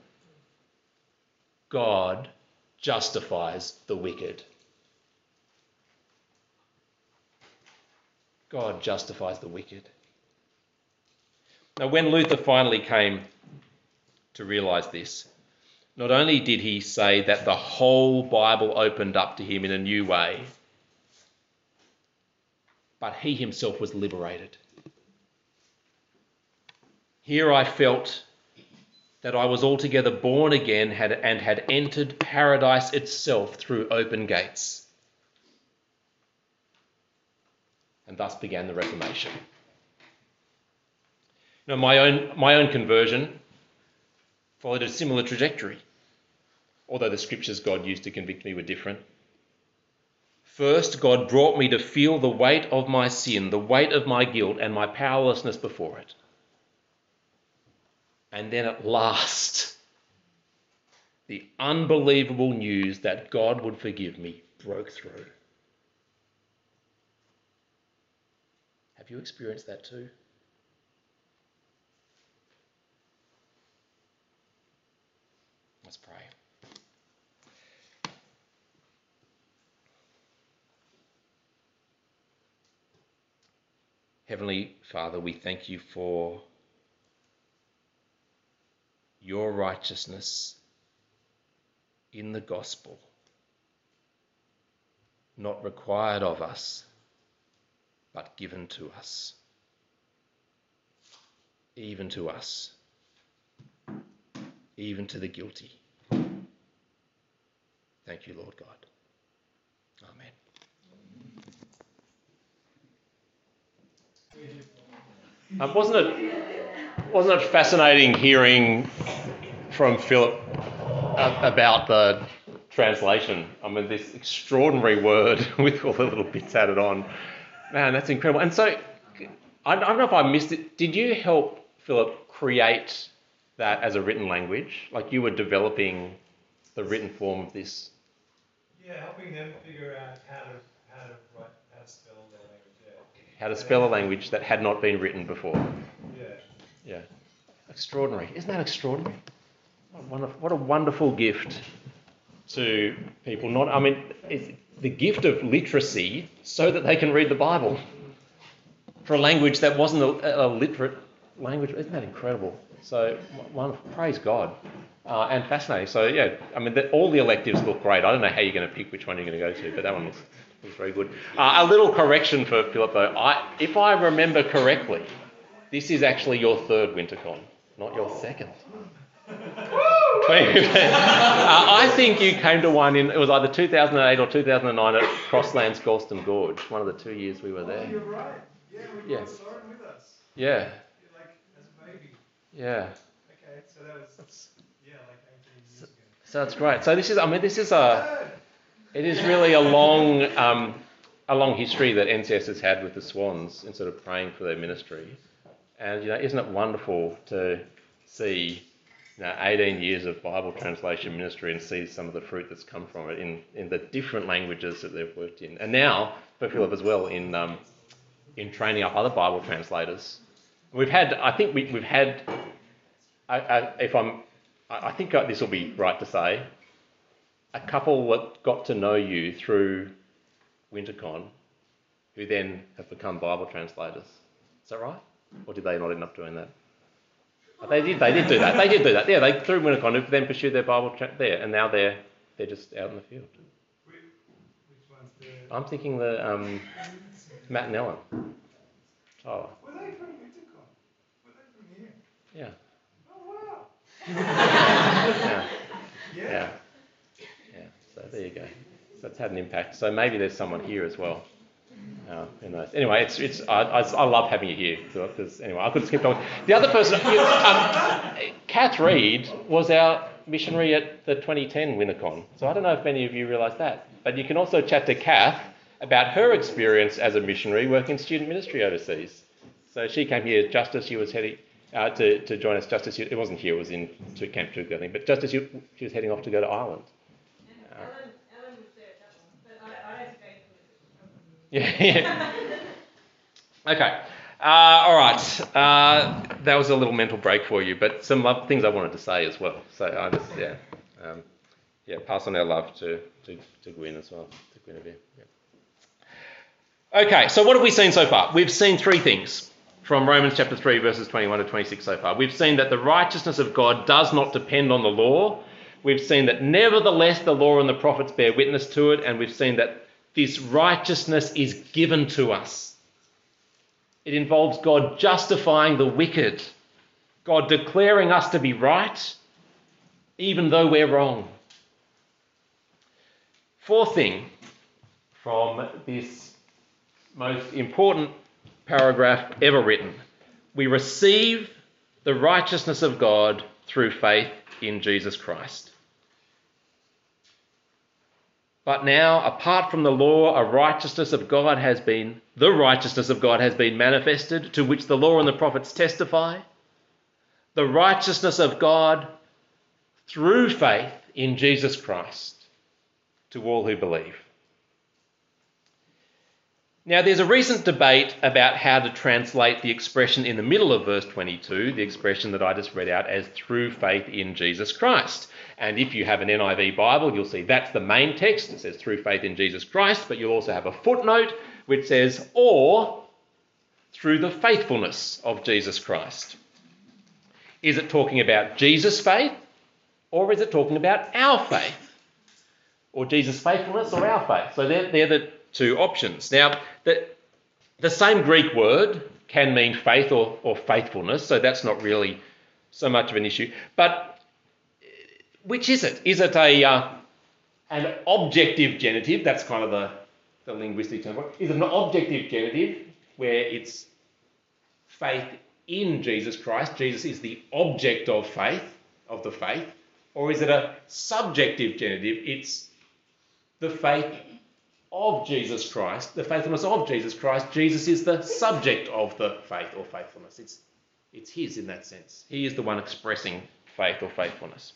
God justifies the wicked. God justifies the wicked. Now when Luther finally came to realise this. Not only did he say that the whole Bible opened up to him in a new way, but he himself was liberated. Here I felt that I was altogether born again had, and had entered paradise itself through open gates. And thus began the Reformation. Now, my own, my own conversion followed a similar trajectory, although the scriptures God used to convict me were different. First, God brought me to feel the weight of my sin, the weight of my guilt, and my powerlessness before it. And then at last, the unbelievable news that God would forgive me broke through. Have you experienced that too? Let's pray. Heavenly Father, we thank you for your righteousness in the gospel, not required of us, but given to us, even to us, even to the guilty. Thank you, Lord God. Amen. Um, wasn't it wasn't it fascinating hearing from Philip uh, about the translation? I mean, this extraordinary word with all the little bits added on. Man, that's incredible. And so, I, I don't know if I missed it. Did you help Philip create that as a written language? Like you were developing the written form of this? Yeah, helping them figure out how to how to write, how to spell their language. Yeah. How to spell a language that had not been written before. Yeah. Yeah. Extraordinary. Isn't that extraordinary? What a wonderful, what a wonderful gift to people. Not, I mean, it's the gift of literacy so that they can read the Bible for a language that wasn't a, a literate language. Isn't that incredible? So, wonderful. Praise God. Uh, and fascinating. So, yeah, I mean, the, all the electives look great. I don't know how you're going to pick which one you're going to go to, but that one looks, looks very good. Uh, a little correction for Philip, though. I, if I remember correctly, this is actually your third WinterCon, not your second. twenty fifteen. uh, I think you came to one in, it was either two thousand eight or two thousand nine at Crosslands Galston Gorge, one of the two years we were there. Oh, you're right. Yeah, we Yeah. brought Soren with us. Yeah. You're like, as a baby. Yeah. Okay, so that was, yeah, like eighteen years ago. So that's great. So this is, I mean, this is a, it is really a long, um, a long history that N C S has had with the Swans in sort of praying for their ministry. And, you know, isn't it wonderful to see, you know, eighteen years of Bible translation ministry and see some of the fruit that's come from it in, in the different languages that they've worked in. And now, for Philip as well, in um, in training up other Bible translators. We've had, I think we, we've had, I, I, if I'm, I think this will be right to say, a couple that got to know you through WinterCon who then have become Bible translators. Is that right? Or did they not end up doing that? Oh, they did. They did do that. They did do that. Yeah, they through WinterCon then pursued their Bible tra- there, and now they're they're just out in the field. Which, which one's the... I'm thinking the um, Matt and Ellen. Oh. Were they from WinterCon? Were they from here? Yeah. Oh, wow. Yeah. Yeah. Yeah. Yeah. So there you go. So it's had an impact. So maybe there's someone here as well. Uh, who knows? Anyway, it's it's. I, I, I love having you here because anyway, I could skip on. The other person, you, um, Kath Reed was our missionary at the twenty ten WinterCon. So I don't know if many of you realise that, but you can also chat to Kath about her experience as a missionary working in student ministry overseas. So she came here just as she was heading uh, to to join us. Just as she, it wasn't here, it was in to Camp Tuka, I think, but just as she, she was heading off to go to Ireland. Uh, Ellen, Ellen was there at that one, but I, I don't think Yeah. yeah. Okay. Uh, all right. Uh, that was a little mental break for you, but some love, things I wanted to say as well. So I just, yeah, um, yeah, pass on our love to to, to Gwyn as well, to Guinevere. Yeah. Okay. So what have we seen so far? We've seen three things. from Romans chapter three, verses twenty-one to twenty-six so far. We've seen that the righteousness of God does not depend on the law. We've seen that nevertheless the law and the prophets bear witness to it, and we've seen that this righteousness is given to us. It involves God justifying the wicked, God declaring us to be right, even though we're wrong. Fourth thing from this most important paragraph ever written: we receive the righteousness of God through faith in Jesus Christ. But now, apart from the law, a righteousness of God has been, the righteousness of God has been manifested, to which the law and the prophets testify. The righteousness of God through faith in Jesus Christ to all who believe. Now, there's a recent debate about how to translate the expression in the middle of verse twenty-two, the expression that I just read out, as through faith in Jesus Christ. And if you have an N I V Bible, you'll see that's the main text. It says through faith in Jesus Christ, but you'll also have a footnote which says, or through the faithfulness of Jesus Christ. Is it talking about Jesus' faith, or is it talking about our faith? Or Jesus' faithfulness or our faith? So they're, they're the two options. Now, the, the same Greek word can mean faith or, or faithfulness, so that's not really so much of an issue. But which is it? Is it a uh, an objective genitive? That's kind of the, the linguistic term. Is it an objective genitive where it's faith in Jesus Christ? Jesus is the object of faith, of the faith. Or is it a subjective genitive? It's the faith of Jesus Christ, the faithfulness of Jesus Christ. Jesus is the subject of the faith or faithfulness. It's, it's his in that sense. He is the one expressing faith or faithfulness.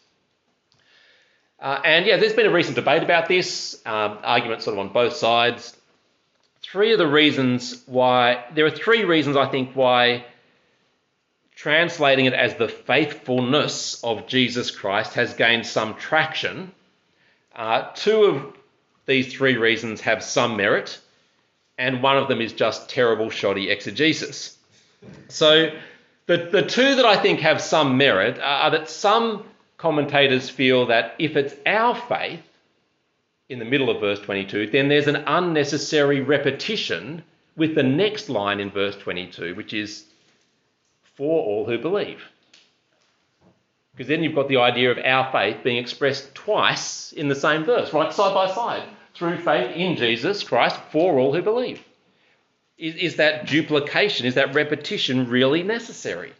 Uh, and yeah, there's been a recent debate about this, um, arguments sort of on both sides. Three of the reasons why, there are three reasons I think why translating it as the faithfulness of Jesus Christ has gained some traction. Uh, two of these three reasons have some merit, and one of them is just terrible, shoddy exegesis. So the, the two that I think have some merit are that some commentators feel that if it's our faith in the middle of verse twenty-two, then there's an unnecessary repetition with the next line in verse twenty-two, which is for all who believe. Because then you've got the idea of our faith being expressed twice in the same verse, right side by side, through faith in Jesus Christ for all who believe. Is, is that duplication, is that repetition really necessary?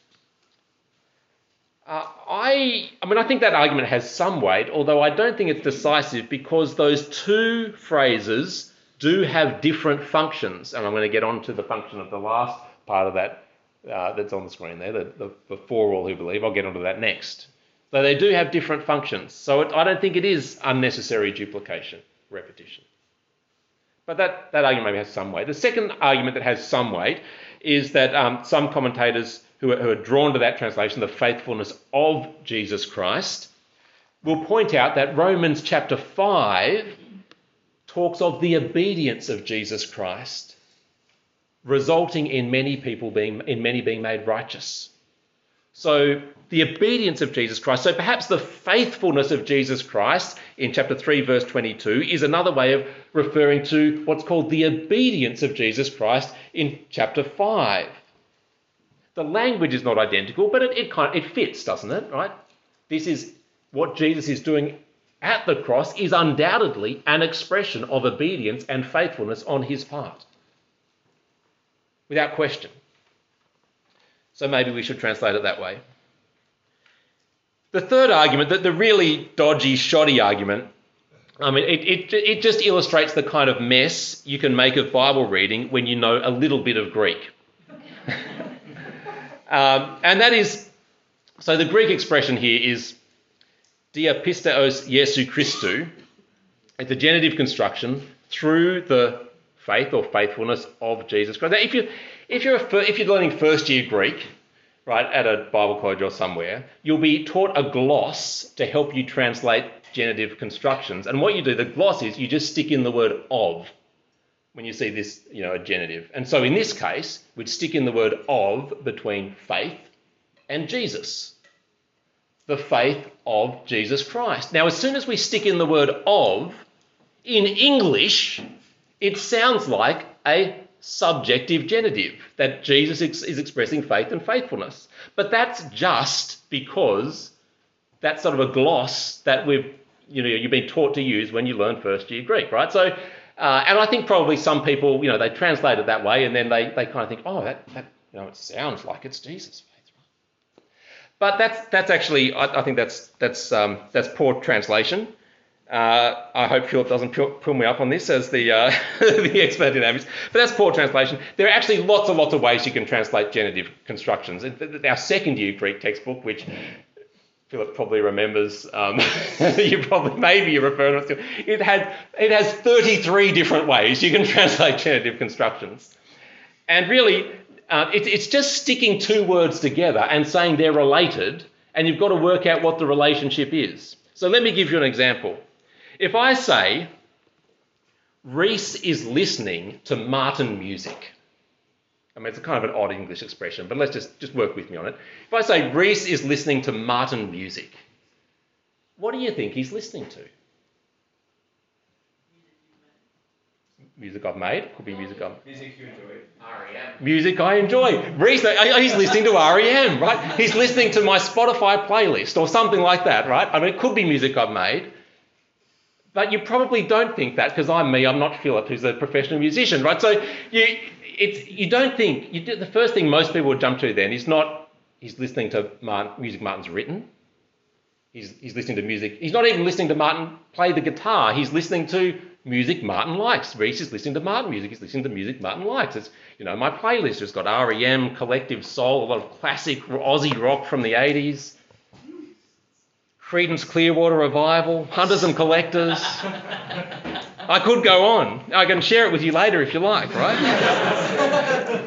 Uh, I, I mean, I think that argument has some weight, although I don't think it's decisive because those two phrases do have different functions. And I'm going to get on to the function of the last part of that uh, that's on the screen there, the, the, the for all who believe. I'll get onto that next. So they do have different functions. So it, I don't think it is unnecessary duplication, repetition. But that, that argument maybe has some weight. The second argument that has some weight is that um, some commentators who are, who are drawn to that translation, the faithfulness of Jesus Christ, will point out that Romans chapter five talks of the obedience of Jesus Christ, resulting in many people being, in many being made righteous. So the obedience of Jesus Christ, so perhaps the faithfulness of Jesus Christ in chapter three, verse twenty-two, is another way of referring to what's called the obedience of Jesus Christ in chapter five. The language is not identical, but it, it kind of, it fits, doesn't it, right? This is what Jesus is doing at the cross is undoubtedly an expression of obedience and faithfulness on his part. Without question. So maybe we should translate it that way. The third argument, the, the really dodgy, shoddy argument, I mean, it, it, it just illustrates the kind of mess you can make of Bible reading when you know a little bit of Greek. um, and that is, so the Greek expression here is diapisteos Iesu Christou. It's a genitive construction through the faith or faithfulness of Jesus Christ. Now, if you if you're a, if you're learning first year Greek, right, at a Bible college or somewhere, you'll be taught a gloss to help you translate genitive constructions. And what you do, the gloss is you just stick in the word of. when you see this, you know, a genitive. And so in this case, we'd stick in the word of between faith and Jesus. The faith of Jesus Christ. Now, as soon as we stick in the word of, in English, it sounds like a subjective genitive, that Jesus is expressing faith and faithfulness. But that's just because that's sort of a gloss that we've, you know, you've been taught to use when you learn first year Greek, right? So, uh, and I think probably some people, you know, they translate it that way and then they, they kind of think, oh, that, that, you know, it sounds like it's Jesus' faith, right? But that's that's actually, I, I think that's that's um, that's poor translation. Uh, I hope Philip doesn't pull, pull me up on this as the uh, the expert in Amish, but that's poor translation. There are actually lots and lots of ways you can translate genitive constructions. Our second year Greek textbook, which Philip probably remembers, um, you probably maybe you're referring to, it had it has thirty-three different ways you can translate genitive constructions, and really uh, it, it's just sticking two words together and saying they're related, and you've got to work out what the relationship is. So let me give you an example. If I say, Reese is listening to Martin music. I mean, it's a kind of an odd English expression, but let's just, just work with me on it. If I say, Reese is listening to Martin music, what do you think he's listening to? Music I've made. Could be music I've... Music you enjoy. R E M. Music I enjoy. Reese, he's listening to R E M, right? He's listening to my Spotify playlist or something like that, right? I mean, it could be music I've made. But you probably don't think that because I'm me, I'm not Philip, who's a professional musician, right? So you it's, you don't think, you do, the first thing most people would jump to then is not, he's listening to Martin, music Martin's written. He's, he's listening to music. He's not even listening to Martin play the guitar. He's listening to music Martin likes. Reese is listening to Martin music. He's listening to music Martin likes. It's, you know, my playlist has got R E M, Collective Soul, a lot of classic Aussie rock from the eighties. Creedence Clearwater Revival, Hunters and Collectors. I could go on. I can share it with you later if you like, right?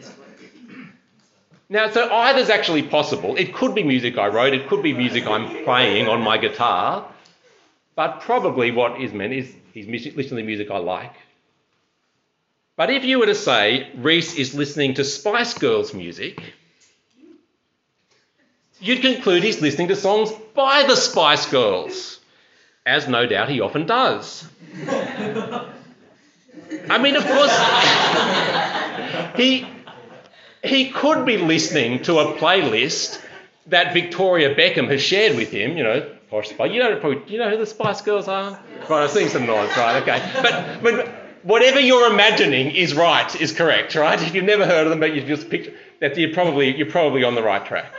Now, so either's actually possible. It could be music I wrote. It could be music I'm playing on my guitar. But probably what is meant is he's listening to music I like. But if you were to say Reese is listening to Spice Girls music, you'd conclude he's listening to songs by the Spice Girls, as no doubt he often does. I mean, of course, he, he could be listening to a playlist that Victoria Beckham has shared with him, you know, posh Spice. You know, probably, you know who the Spice Girls are? Right, I've seen some nods, right, okay. But, but whatever you're imagining is right, is correct, right? If you've never heard of them, but you've just pictured, that you're probably, you're probably on the right track.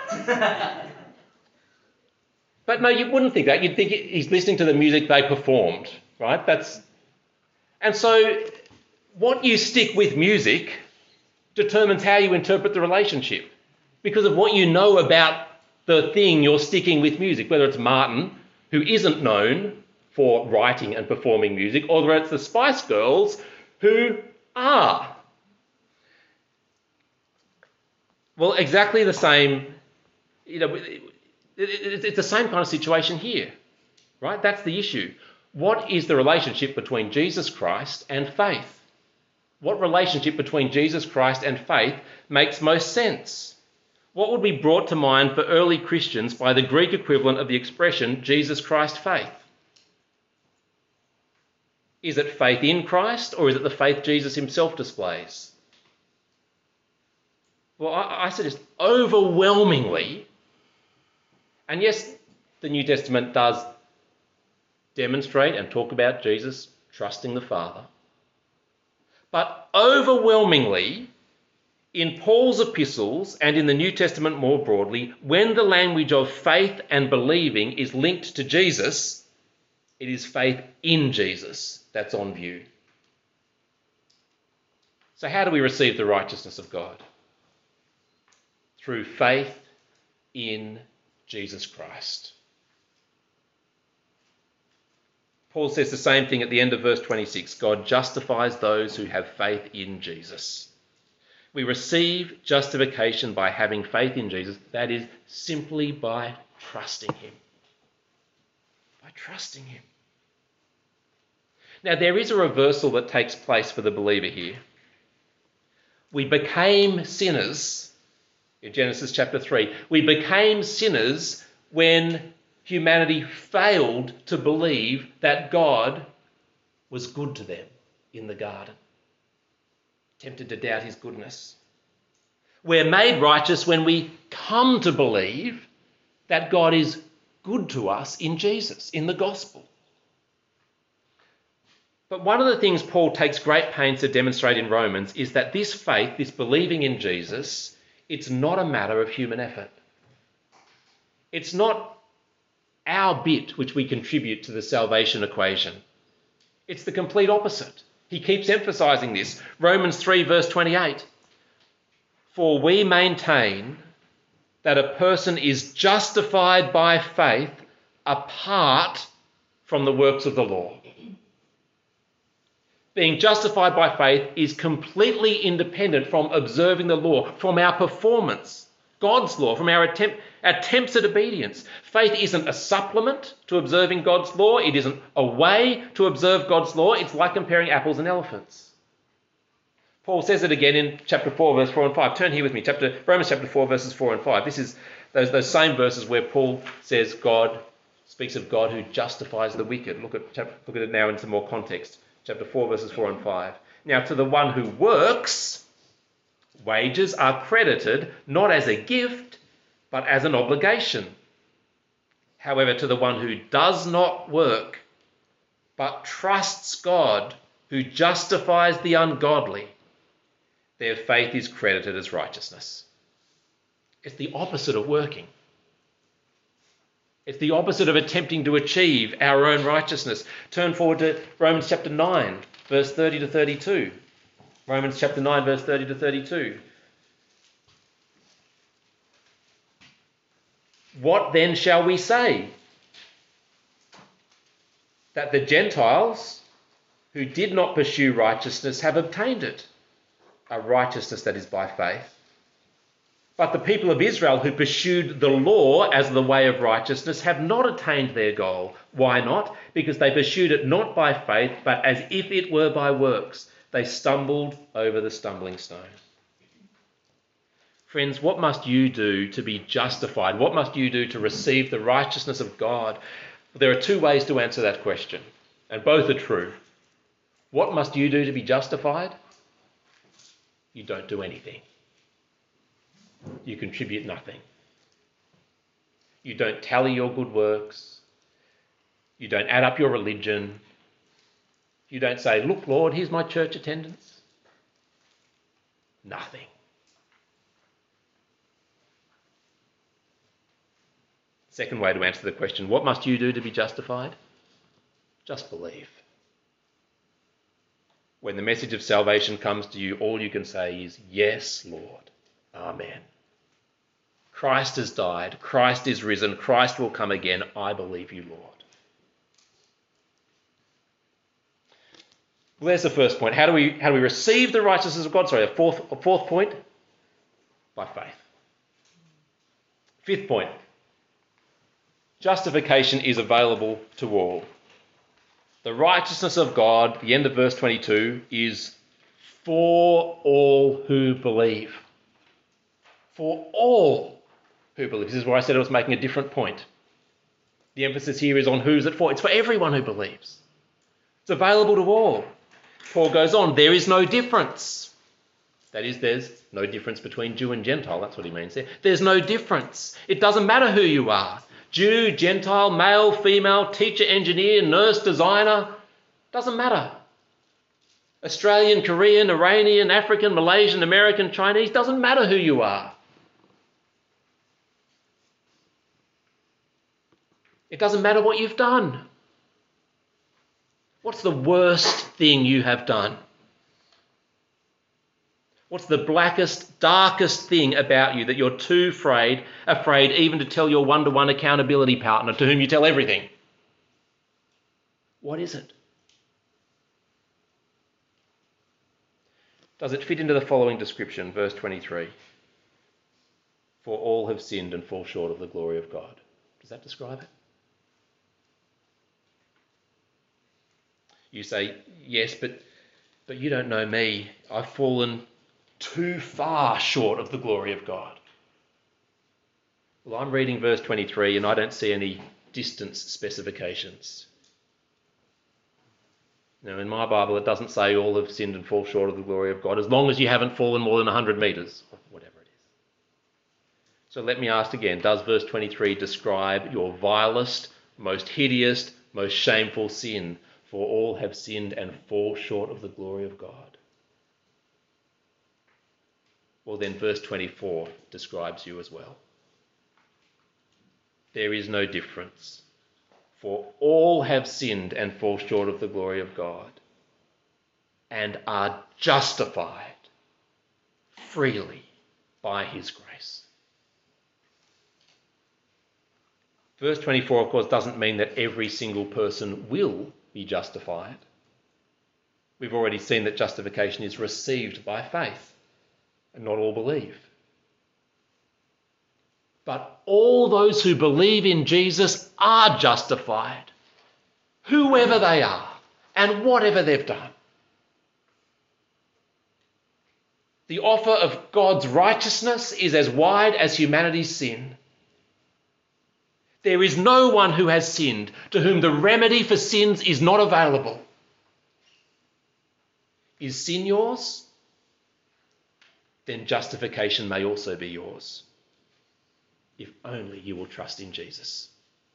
But no, you wouldn't think that. You'd think he's listening to the music they performed, right? That's, and so what you stick with music determines how you interpret the relationship because of what you know about the thing you're sticking with music, whether it's Martin, who isn't known for writing and performing music, or whether it's the Spice Girls, who are. Well, exactly the same, you know, it, it, it's the same kind of situation here, right? That's the issue. What is the relationship between Jesus Christ and faith? What relationship between Jesus Christ and faith makes most sense? What would be brought to mind for early Christians by the Greek equivalent of the expression Jesus Christ faith? Is it faith in Christ or is it the faith Jesus himself displays? Well, I, I suggest overwhelmingly, and yes, the New Testament does demonstrate and talk about Jesus trusting the Father, but overwhelmingly, in Paul's epistles and in the New Testament more broadly, when the language of faith and believing is linked to Jesus, it is faith in Jesus that's on view. So how do we receive the righteousness of God? Through faith in Jesus Christ. Paul says the same thing at the end of verse twenty-six. God justifies those who have faith in Jesus. We receive justification by having faith in Jesus. That is simply by trusting him. By trusting him. Now, there is a reversal that takes place for the believer here. We became sinners in Genesis chapter three. We became sinners when humanity failed to believe that God was good to them in the garden, tempted to doubt his goodness. We're made righteous when we come to believe that God is good to us in Jesus, in the gospel. But one of the things Paul takes great pains to demonstrate in Romans is that this faith, this believing in Jesus, it's not a matter of human effort. It's not our bit which we contribute to the salvation equation. It's the complete opposite. He keeps emphasising this. Romans three verse twenty-eight. For we maintain that a person is justified by faith apart from the works of the law. Being justified by faith is completely independent from observing the law, from our performance, God's law, from our attempt, attempts at obedience. Faith isn't a supplement to observing God's law. It isn't a way to observe God's law. It's like comparing apples and elephants. Paul says it again in chapter four, verse four and five. Turn here with me, chapter Romans chapter four, verses four and five. This is those, those same verses where Paul says God speaks of God who justifies the wicked. Look at, look at it now in some more context. Chapter four, verses four and five. Now, to the one who works, wages are credited not as a gift, but as an obligation. However, to the one who does not work, but trusts God, who justifies the ungodly, their faith is credited as righteousness. It's the opposite of working. It's the opposite of attempting to achieve our own righteousness. Turn forward to Romans chapter nine, verse thirty to thirty-two. Romans chapter nine, verse thirty to thirty-two. What then shall we say? That the Gentiles who did not pursue righteousness have obtained it, a righteousness that is by faith. But the people of Israel who pursued the law as the way of righteousness have not attained their goal. Why not? Because they pursued it not by faith, but as if it were by works. They stumbled over the stumbling stone. Friends, what must you do to be justified? What must you do to receive the righteousness of God? There are two ways to answer that question, and both are true. What must you do to be justified? You don't do anything. You contribute nothing. You don't tally your good works. You don't add up your religion. You don't say, look, Lord, here's my church attendance. Nothing. Second way to answer the question, what must you do to be justified? Just believe. When the message of salvation comes to you, all you can say is, yes, Lord. Amen. Christ has died. Christ is risen. Christ will come again. I believe you, Lord. Well, there's the first point. How do we how do we receive the righteousness of God? Sorry, a fourth a fourth point. By faith. Fifth point. Justification is available to all. The righteousness of God, the end of verse twenty-two, is for all who believe. For all who believe. This is where I said I was making a different point. The emphasis here is on who's it for. It's for everyone who believes. It's available to all. Paul goes on, there is no difference. That is, there's no difference between Jew and Gentile. That's what he means there. There's no difference. It doesn't matter who you are. Jew, Gentile, male, female, teacher, engineer, nurse, designer. Doesn't matter. Australian, Korean, Iranian, African, Malaysian, American, Chinese. Doesn't matter who you are. It doesn't matter what you've done. What's the worst thing you have done? What's the blackest, darkest thing about you that you're too afraid, afraid even to tell your one-to-one accountability partner to whom you tell everything? What is it? Does it fit into the following description, verse twenty-three? For all have sinned and fall short of the glory of God. Does that describe it? You say, yes, but but you don't know me. I've fallen too far short of the glory of God. Well, I'm reading verse twenty-three and I don't see any distance specifications. Now, in my Bible, it doesn't say all have sinned and fall short of the glory of God, as long as you haven't fallen more than one hundred metres, or whatever it is. So let me ask again, does verse twenty-three describe your vilest, most hideous, most shameful sin? For all have sinned and fall short of the glory of God. Well, then verse twenty-four describes you as well. There is no difference. For all have sinned and fall short of the glory of God, and are justified freely by his grace. Verse twenty-four, of course, doesn't mean that every single person will be justified. We've already seen that justification is received by faith, and not all believe. But all those who believe in Jesus are justified, whoever they are and whatever they've done. The offer of God's righteousness is as wide as humanity's sin. There is no one who has sinned to whom the remedy for sins is not available. Is sin yours? Then justification may also be yours, if only you will trust in Jesus.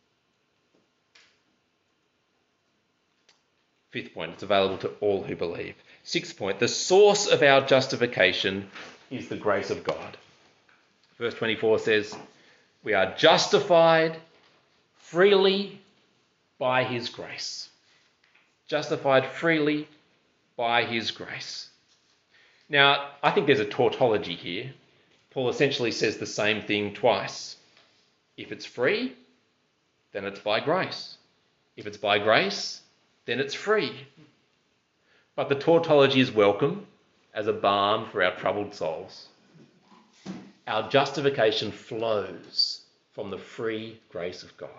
Fifth point, it's available to all who believe. Sixth point, the source of our justification is the grace of God. Verse twenty-four says, we are justified freely by his grace. Justified freely by his grace. Now, I think there's a tautology here. Paul essentially says the same thing twice. If it's free, then it's by grace. If it's by grace, then it's free. But the tautology is welcome as a balm for our troubled souls. Our justification flows from the free grace of God.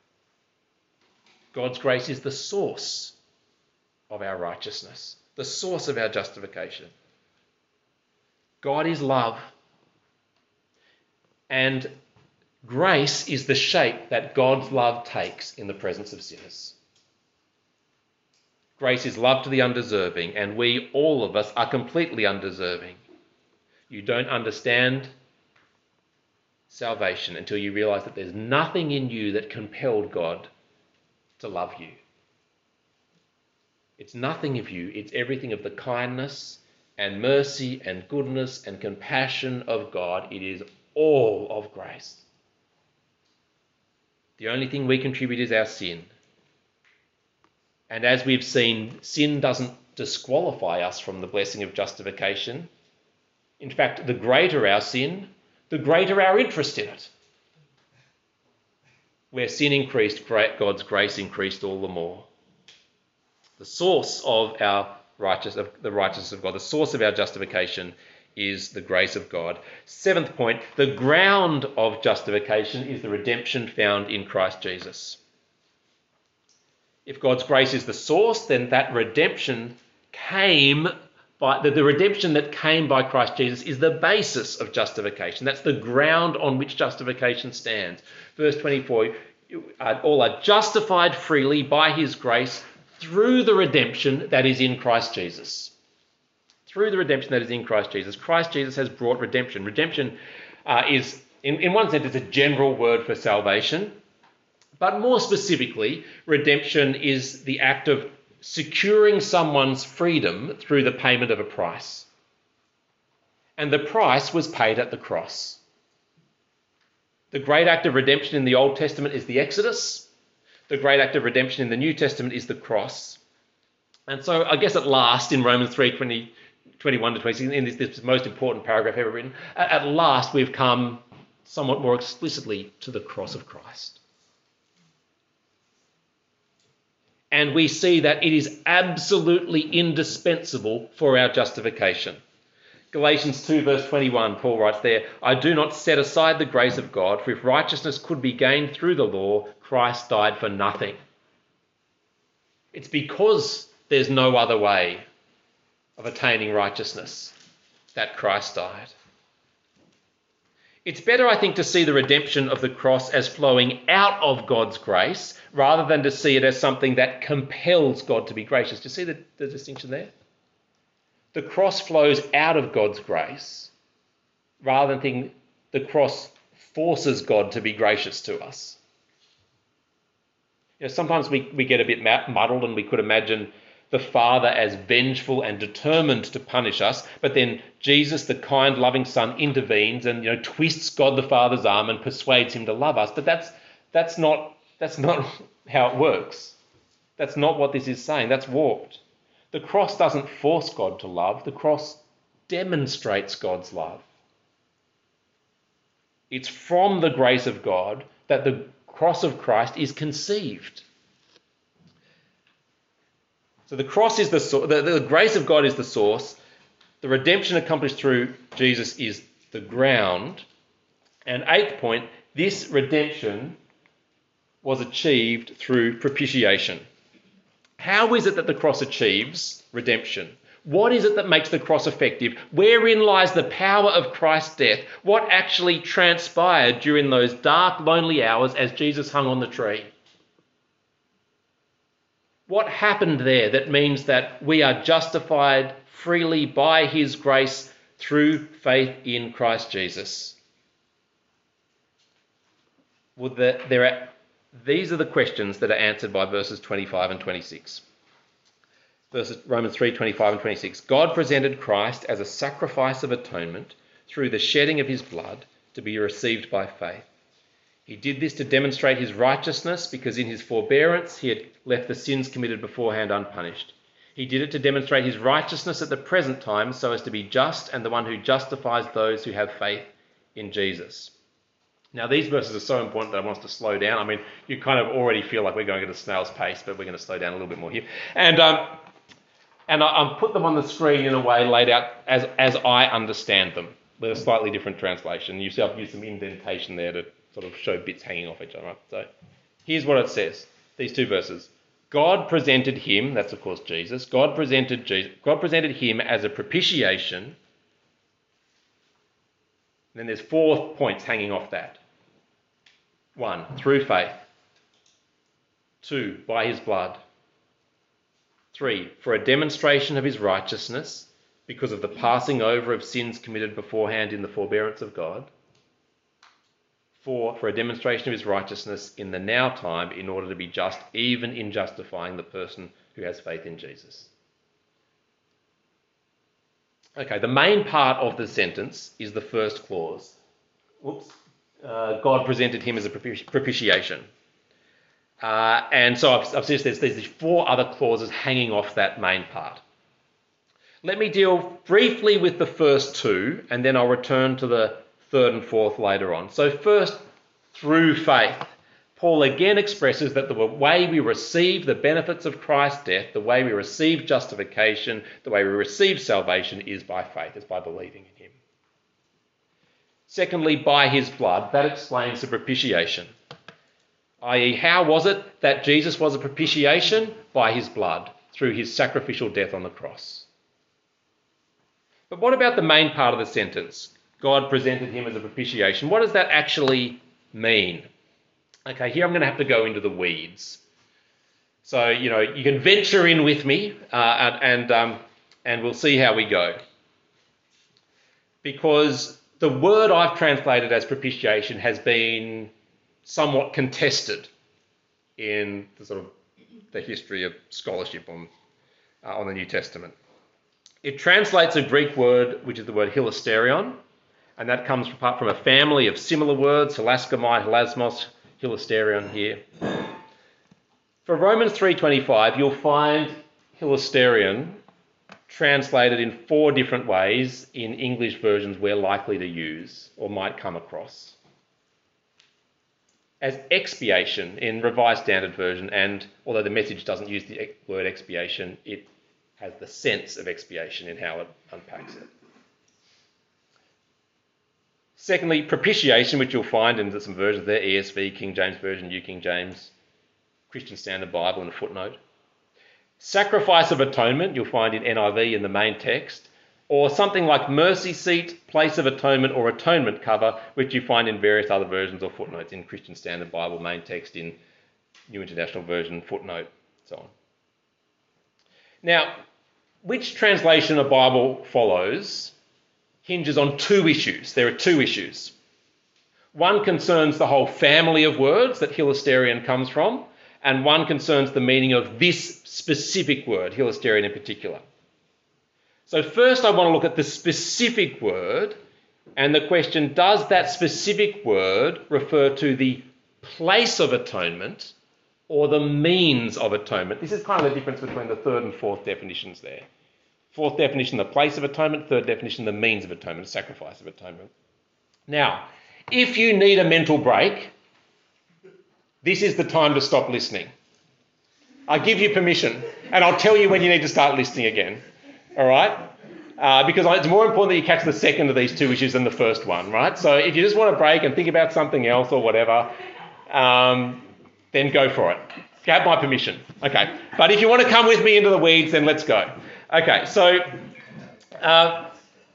God's grace is the source of our righteousness, the source of our justification. God is love, and grace is the shape that God's love takes in the presence of sinners. Grace is love to the undeserving, and we, all of us, are completely undeserving. You don't understand salvation until you realise that there's nothing in you that compelled God to love you. It's nothing of you, it's everything of the kindness and mercy and goodness and compassion of God. It is all of grace. The only thing we contribute is our sin. And as we've seen, sin doesn't disqualify us from the blessing of justification. In fact, the greater our sin, the greater our interest in it. Where sin increased, God's grace increased all the more. The source of our righteous, of the righteousness of God, the source of our justification is the grace of God. Seventh point, the ground of justification is the redemption found in Christ Jesus. If God's grace is the source, then that redemption came by the, the redemption that came by Christ Jesus is the basis of justification. That's the ground on which justification stands. Verse twenty-four, all are justified freely by his grace through the redemption that is in Christ Jesus. Through the redemption that is in Christ Jesus. Christ Jesus has brought redemption. Redemption uh, is, in, in one sense, it's a general word for salvation. But more specifically, redemption is the act of securing someone's freedom through the payment of a price. And the price was paid at the cross. The great act of redemption in the Old Testament is the Exodus. The great act of redemption in the New Testament is the cross. And so I guess at last, in Romans three, twenty, twenty-one to twenty-six, in this, this most important paragraph ever written, at, at last we've come somewhat more explicitly to the cross of Christ. And we see that it is absolutely indispensable for our justification. Galatians two verse twenty-one, Paul writes there, I do not set aside the grace of God, for if righteousness could be gained through the law, Christ died for nothing. It's because there's no other way of attaining righteousness, that Christ died. It's better, I think, to see the redemption of the cross as flowing out of God's grace rather than to see it as something that compels God to be gracious. Do you see the, the distinction there? The cross flows out of God's grace rather than thinking the cross forces God to be gracious to us. You know, sometimes we, we get a bit muddled and we could imagine the Father as vengeful and determined to punish us, but then Jesus, the kind, loving Son, intervenes and, you know, twists God the Father's arm and persuades him to love us. But that's that's not that's not how it works. That's not what this is saying. That's warped. The cross doesn't force God to love. The cross demonstrates God's love. It's from the grace of God that the cross of Christ is conceived. So the cross is the source, the, the grace of God is the source. The redemption accomplished through Jesus is the ground. And eighth point, this redemption was achieved through propitiation. How is it that the cross achieves redemption? What is it that makes the cross effective? Wherein lies the power of Christ's death? What actually transpired during those dark, lonely hours as Jesus hung on the tree? What happened there that means that we are justified freely by his grace through faith in Christ Jesus? Well, the, there are, these are the questions that are answered by verses twenty-five and twenty-six. Verses Romans three, twenty-five and twenty-six. God presented Christ as a sacrifice of atonement through the shedding of his blood to be received by faith. He did this to demonstrate his righteousness because in his forbearance he had left the sins committed beforehand unpunished. He did it to demonstrate his righteousness at the present time so as to be just and the one who justifies those who have faith in Jesus. Now, these verses are so important that I want us to slow down. I mean, you kind of already feel like we're going at a snail's pace, but we're going to slow down a little bit more here. And um, and I, I've put them on the screen in a way laid out as, as I understand them, with a slightly different translation. You see I've used some indentation there to sort of show bits hanging off each other. Right? So here's what it says, these two verses. God presented him, that's of course Jesus, God presented Jesus, God presented him as a propitiation. And then there's four points hanging off that. One, through faith. Two, by his blood. Three, for a demonstration of his righteousness because of the passing over of sins committed beforehand in the forbearance of God. Four, for a demonstration of his righteousness in the now time in order to be just, even in justifying the person who has faith in Jesus. Okay, the main part of the sentence is the first clause. Whoops. Uh, God presented him as a propici- propitiation. Uh, and so I've, I've suggested there's, there's these four other clauses hanging off that main part. Let me deal briefly with the first two, and then I'll return to the third and fourth later on. So first, through faith. Paul again expresses that the way we receive the benefits of Christ's death, the way we receive justification, the way we receive salvation is by faith, it's by believing in him. Secondly, by his blood. That explains the propitiation. that is, how was it that Jesus was a propitiation? By his blood, through his sacrificial death on the cross. But what about the main part of the sentence? God presented him as a propitiation. What does that actually mean? Okay, here I'm going to have to go into the weeds. So, you know, you can venture in with me uh, and, and, um, and we'll see how we go. Because the word I've translated as propitiation has been somewhat contested in the sort of the history of scholarship on, uh, on the New Testament. It translates a Greek word, which is the word hilasterion, and that comes from, from a family of similar words, hilaskomai, hilasmos, hilasterion here. For Romans three twenty-five, you'll find hilasterion translated in four different ways in English versions we're likely to use or might come across. As expiation in Revised Standard Version, and although the Message doesn't use the word expiation, it has the sense of expiation in how it unpacks it. Secondly, propitiation, which you'll find in some versions there, E S V, King James Version, New King James, Christian Standard Bible, and a footnote. sacrifice of atonement, you'll find in N I V in the main text, or something like mercy seat, place of atonement, or atonement cover, which you find in various other versions or footnotes in Christian Standard Bible, main text in New International Version, footnote, so on. Now, which translation a Bible follows hinges on two issues. There are two issues. One concerns the whole family of words that hilasterion comes from, and one concerns the meaning of this specific word, hilasterion in particular. So first I want to look at the specific word and the question, does that specific word refer to the place of atonement or the means of atonement? This is kind of the difference between the third and fourth definitions there. Fourth definition, the place of atonement. Third definition, the means of atonement, sacrifice of atonement. Now, if you need a mental break, this is the time to stop listening. I give you permission, and I'll tell you when you need to start listening again. All right? Uh, because it's more important that you catch the second of these two issues than the first one, right? So if you just want to break and think about something else or whatever, um, then go for it. Have my permission. Okay. But if you want to come with me into the weeds, then let's go. Okay, so uh,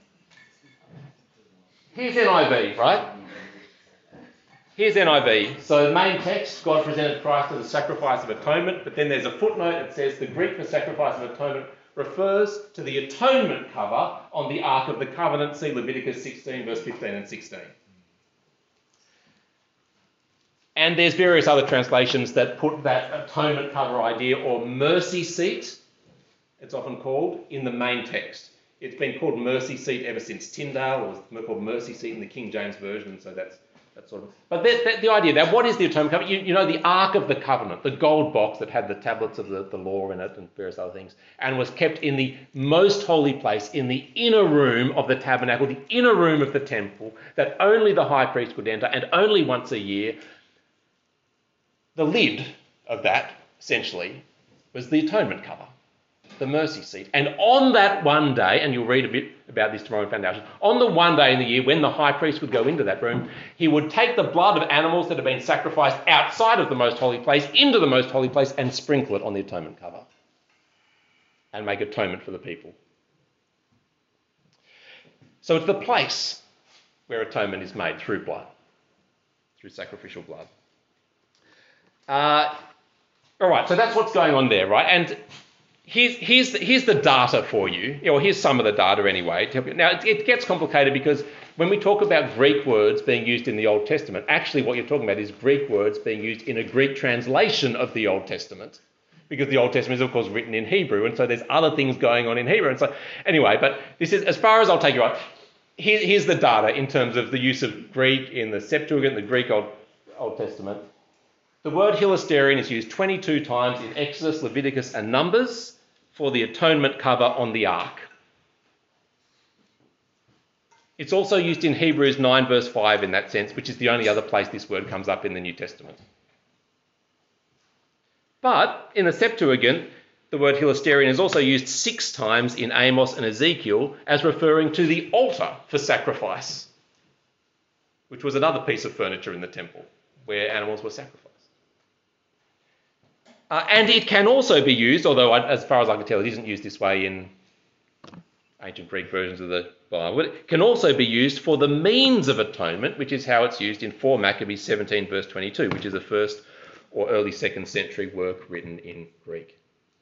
here's N I V, right? Here's N I V. So the main text, God presented Christ as a sacrifice of atonement, but then there's a footnote that says the Greek for sacrifice of atonement refers to the atonement cover on the Ark of the Covenant. See Leviticus sixteen, verse fifteen and sixteen. And there's various other translations that put that atonement cover idea, or mercy seat, it's often called, in the main text. It's been called mercy seat ever since Tyndale, or it's called mercy seat in the King James Version, so that's that sort of... But the, the, the idea, now what is the atonement cover? You, you know, the Ark of the Covenant, the gold box that had the tablets of the, the law in it and various other things, and was kept in the most holy place, in the inner room of the tabernacle, the inner room of the temple, that only the high priest could enter, and only once a year. The lid of that, essentially, was the atonement cover, the mercy seat. And on that one day, and you'll read a bit about this tomorrow in Foundation, on the one day in the year when the high priest would go into that room, he would take the blood of animals that had been sacrificed outside of the most holy place into the most holy place and sprinkle it on the atonement cover and make atonement for the people. So it's the place where atonement is made through blood, through sacrificial blood. Uh, all right, so that's what's going on there, right? And here's, here's, the, here's the data for you, or here's some of the data anyway. To help you. Now, it, it gets complicated because when we talk about Greek words being used in the Old Testament, actually what you're talking about is Greek words being used in a Greek translation of the Old Testament, because the Old Testament is, of course, written in Hebrew, and so there's other things going on in Hebrew. And so, anyway, but this is, as far as I'll take you right, here, here's the data in terms of the use of Greek in the Septuagint, the Greek Old, Old Testament. The word hilasterion is used twenty-two times in Exodus, Leviticus and Numbers for the atonement cover on the ark. It's also used in Hebrews nine verse five in that sense, which is the only other place this word comes up in the New Testament. But in the Septuagint, the word hilasterion is also used six times in Amos and Ezekiel as referring to the altar for sacrifice, which was another piece of furniture in the temple where animals were sacrificed. Uh, and it can also be used, although I, as far as I can tell, it isn't used this way in ancient Greek versions of the Bible. It can also be used for the means of atonement, which is how it's used in four Maccabees seventeen verse twenty-two, which is the first or early second century work written in Greek.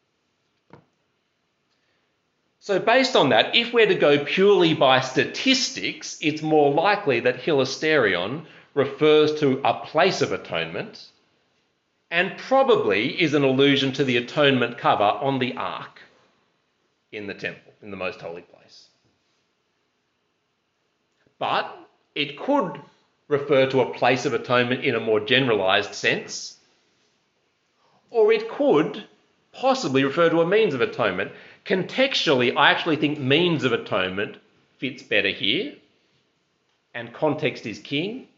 So based on that, if we're to go purely by statistics, it's more likely that hilasterion refers to a place of atonement and probably is an allusion to the atonement cover on the ark in the temple, in the most holy place. But it could refer to a place of atonement in a more generalised sense, or it could possibly refer to a means of atonement. Contextually, I actually think means of atonement fits better here, and context is king.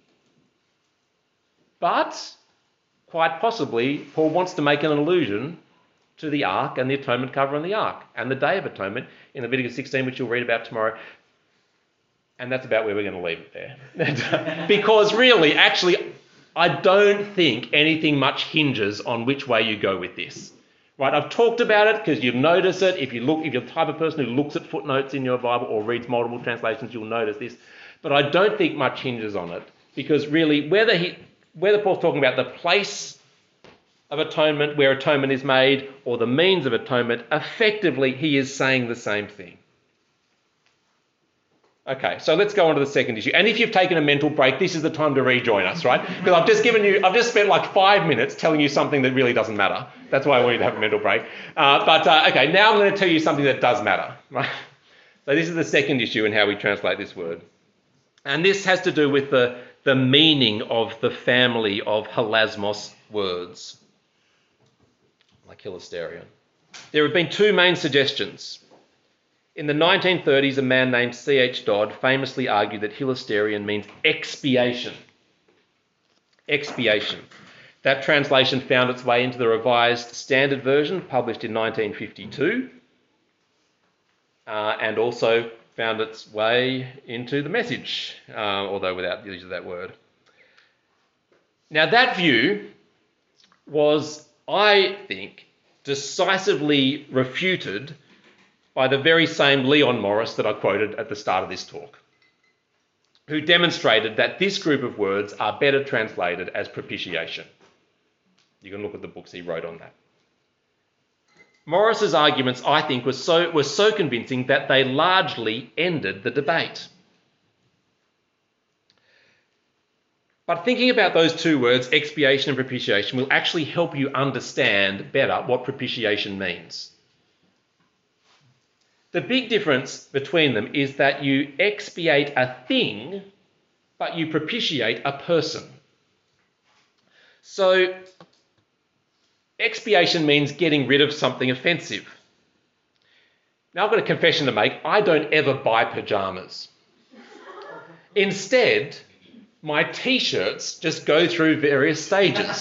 But quite possibly, Paul wants to make an allusion to the ark and the atonement cover on the ark and the Day of Atonement in Leviticus sixteen, which you'll read about tomorrow. And that's about where we're going to leave it there. Because really, actually, I don't think anything much hinges on which way you go with this. Right, I've talked about it because you'll notice it. If you look, if you're the type of person who looks at footnotes in your Bible or reads multiple translations, you'll notice this. But I don't think much hinges on it, because really, whether he, whether Paul's talking about the place of atonement, where atonement is made, or the means of atonement, effectively he is saying the same thing. Okay, so let's go on to the second issue. And if you've taken a mental break, this is the time to rejoin us, right? Because I've just given you, I've just spent like five minutes telling you something that really doesn't matter. That's why I want you to have a mental break. Uh, but uh, okay, now I'm going to tell you something that does matter, right? So this is the second issue in how we translate this word. And this has to do with the, the meaning of the family of hilasmos words, like hilasterion. There have been two main suggestions. In the nineteen thirties, a man named C H Dodd famously argued that hilasterion means expiation. Expiation. That translation found its way into the Revised Standard Version, published in nineteen fifty-two, uh, and also found its way into the Message, uh, although without the use of that word. Now, that view was, I think, decisively refuted by the very same Leon Morris that I quoted at the start of this talk, who demonstrated that this group of words are better translated as propitiation. You can look at the books he wrote on that. Morris's arguments, I think, were so, were so convincing that they largely ended the debate. But thinking about those two words, expiation and propitiation, will actually help you understand better what propitiation means. The big difference between them is that you expiate a thing, but you propitiate a person. So, expiation means getting rid of something offensive. Now, I've got a confession to make. I don't ever buy pyjamas. Instead, my t-shirts just go through various stages.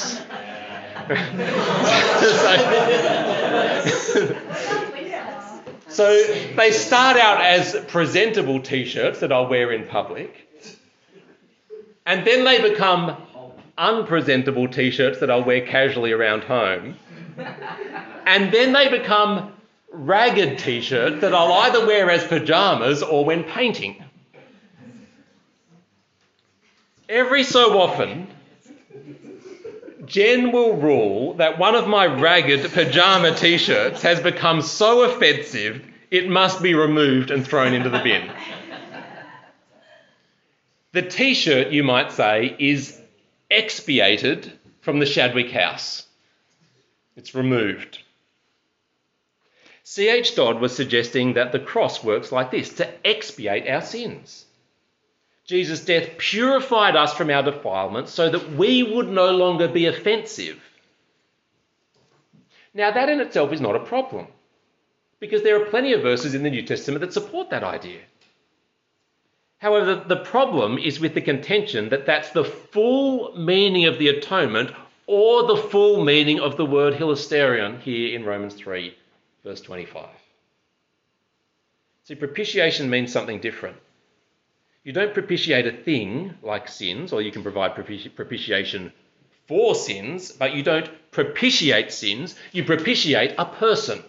so, So they start out as presentable t-shirts that I'll wear in public, and then they become unpresentable t-shirts that I'll wear casually around home, and then they become ragged t-shirts that I'll either wear as pyjamas or when painting. Every so often, Jen will rule that one of my ragged pyjama t-shirts has become so offensive it must be removed and thrown into the bin. The t-shirt, you might say, is expiated from the Shadwick house. It's removed. C H Dodd was suggesting that the cross works like this, to expiate our sins. Jesus' death purified us from our defilements so that we would no longer be offensive. Now, that in itself is not a problem, because there are plenty of verses in the New Testament that support that idea. However, the, the problem is with the contention that that's the full meaning of the atonement or the full meaning of the word hilasterion here in Romans three, verse twenty-five. See, propitiation means something different. You don't propitiate a thing like sins, or you can provide propiti- propitiation for sins, but you don't propitiate sins, you propitiate a person.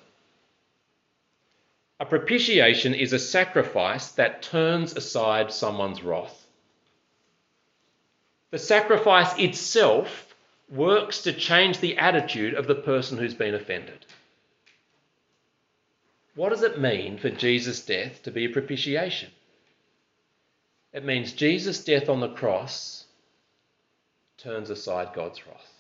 A propitiation is a sacrifice that turns aside someone's wrath. The sacrifice itself works to change the attitude of the person who's been offended. What does it mean for Jesus' death to be a propitiation? It means Jesus' death on the cross turns aside God's wrath.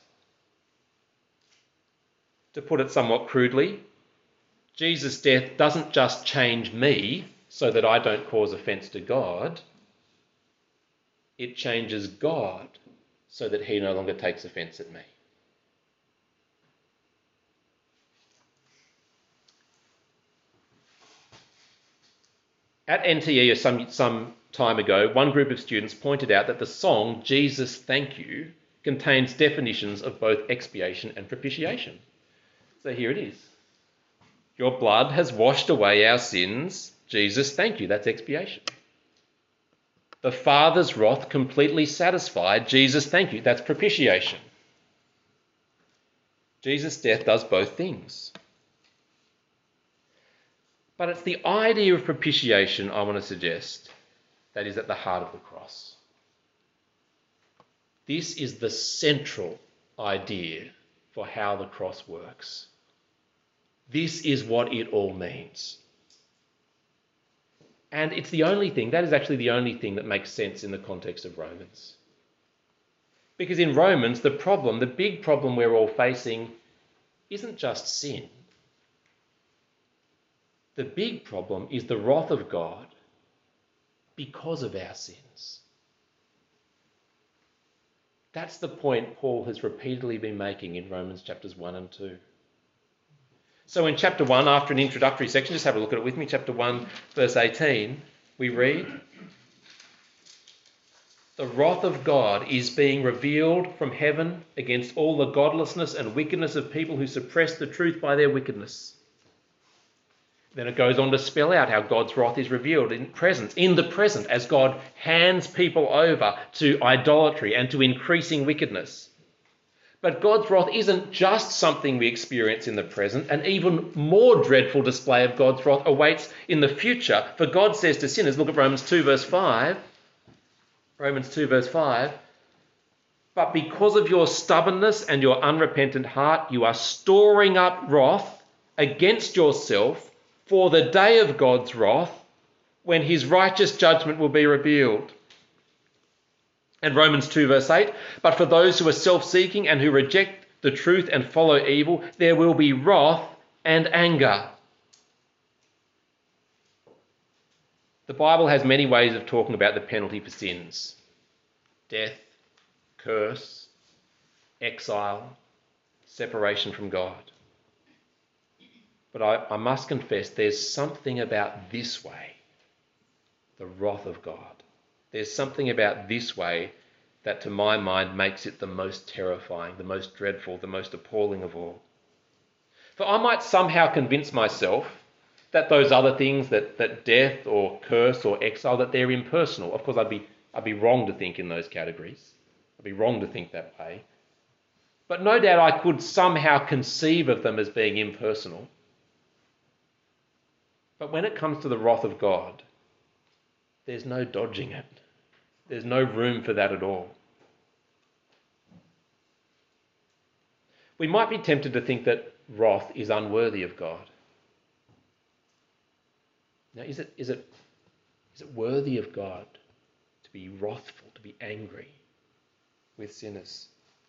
To put it somewhat crudely, Jesus' death doesn't just change me so that I don't cause offence to God. It changes God so that he no longer takes offence at me. At N T E some, some time ago, one group of students pointed out that the song Jesus Thank You contains definitions of both expiation and propitiation. So here it is. Your blood has washed away our sins. Jesus, thank you. That's expiation. The Father's wrath completely satisfied. Jesus, thank you. That's propitiation. Jesus' death does both things. But it's the idea of propitiation I want to suggest that is at the heart of the cross. This is the central idea for how the cross works. This is what it all means. And it's the only thing, that is actually the only thing that makes sense in the context of Romans. Because in Romans, the problem, the big problem we're all facing isn't just sin. The big problem is the wrath of God because of our sins. That's the point Paul has repeatedly been making in Romans chapters one and two. So in chapter one, after an introductory section, just have a look at it with me, chapter one, verse eighteen, we read, "The wrath of God is being revealed from heaven against all the godlessness and wickedness of people who suppress the truth by their wickedness." Then it goes on to spell out how God's wrath is revealed in present, in the present, as God hands people over to idolatry and to increasing wickedness. But God's wrath isn't just something we experience in the present. An even more dreadful display of God's wrath awaits in the future. For God says to sinners, look at Romans two verse five. Romans two verse five. "But because of your stubbornness and your unrepentant heart, you are storing up wrath against yourself for the day of God's wrath, when his righteous judgment will be revealed." And Romans two verse eight, "But for those who are self-seeking and who reject the truth and follow evil, there will be wrath and anger." The Bible has many ways of talking about the penalty for sins. Death, curse, exile, separation from God. But I, I must confess there's something about this way, the wrath of God. There's something about this way that to my mind makes it the most terrifying, the most dreadful, the most appalling of all. For I might somehow convince myself that those other things, that, that death or curse or exile, that they're impersonal. Of course, I'd be, I'd be wrong to think in those categories. I'd be wrong to think that way. But no doubt I could somehow conceive of them as being impersonal. But when it comes to the wrath of God, there's no dodging it. There's no room for that at all. We might be tempted to think that wrath is unworthy of God. Now, is it, is it, is it worthy of God to be wrathful, to be angry with sinners?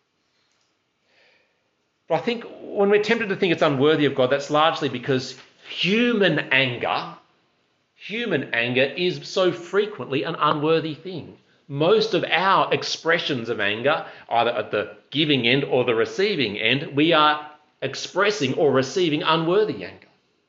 But I think when we're tempted to think it's unworthy of God, that's largely because human anger, human anger is so frequently an unworthy thing. Most of our expressions of anger, either at the giving end or the receiving end, we are expressing or receiving unworthy anger.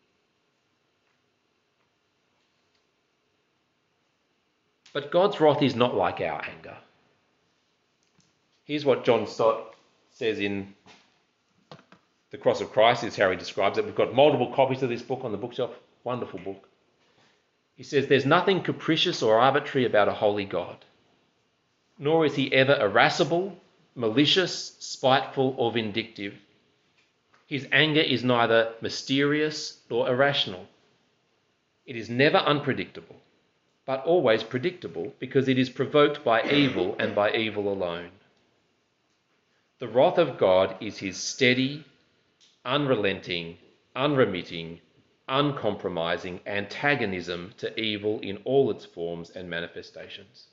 But God's wrath is not like our anger. Here's what John Stott says in The Cross of Christ, is how he describes it. We've got multiple copies of this book on the bookshelf. Wonderful book. He says, "There's nothing capricious or arbitrary about a holy God, nor is he ever irascible, malicious, spiteful, or vindictive. His anger is neither mysterious nor irrational. It is never unpredictable, but always predictable, because it is provoked by evil and by evil alone. The wrath of God is his steady, unrelenting, unremitting, uncompromising antagonism to evil in all its forms and manifestations."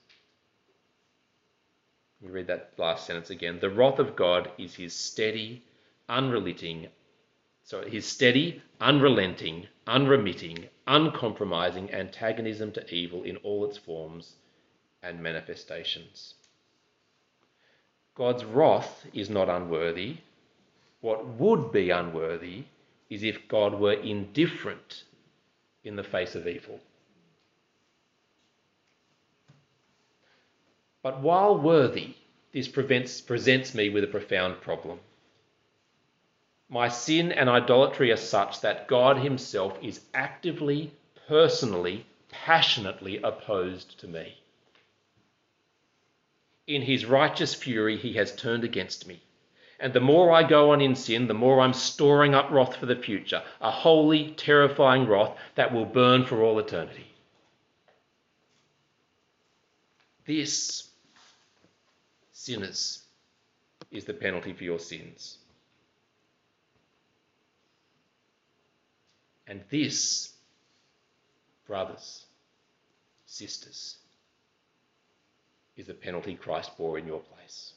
Let me read that last sentence again. The wrath of God is his steady, unrelenting, sorry, his steady, unrelenting, unremitting, uncompromising antagonism to evil in all its forms and manifestations. God's wrath is not unworthy. What would be unworthy is if God were indifferent in the face of evil. But while worthy, this prevents, presents me with a profound problem. My sin and idolatry are such that God himself is actively, personally, passionately opposed to me. In his righteous fury, he has turned against me, And the more I go on in sin, the more I'm storing up wrath for the future, a holy, terrifying wrath that will burn for all eternity. This, sinners, is the penalty for your sins. And this, brothers, sisters, is the penalty Christ bore in your place.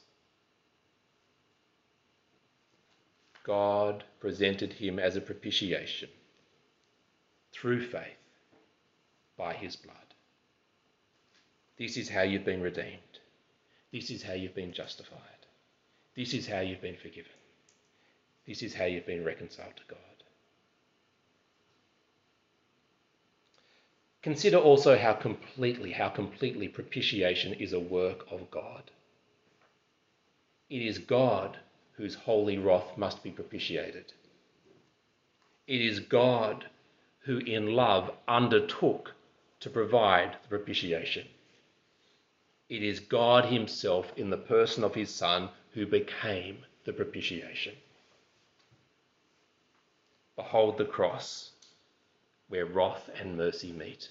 God presented him as a propitiation through faith by his blood. This is how you've been redeemed. This is how you've been justified. This is how you've been forgiven. This is how you've been reconciled to God. Consider also how completely, how completely propitiation is a work of God. It is God whose holy wrath must be propitiated. It is God who in love undertook to provide the propitiation. It is God himself in the person of his Son who became the propitiation. Behold the cross where wrath and mercy meet.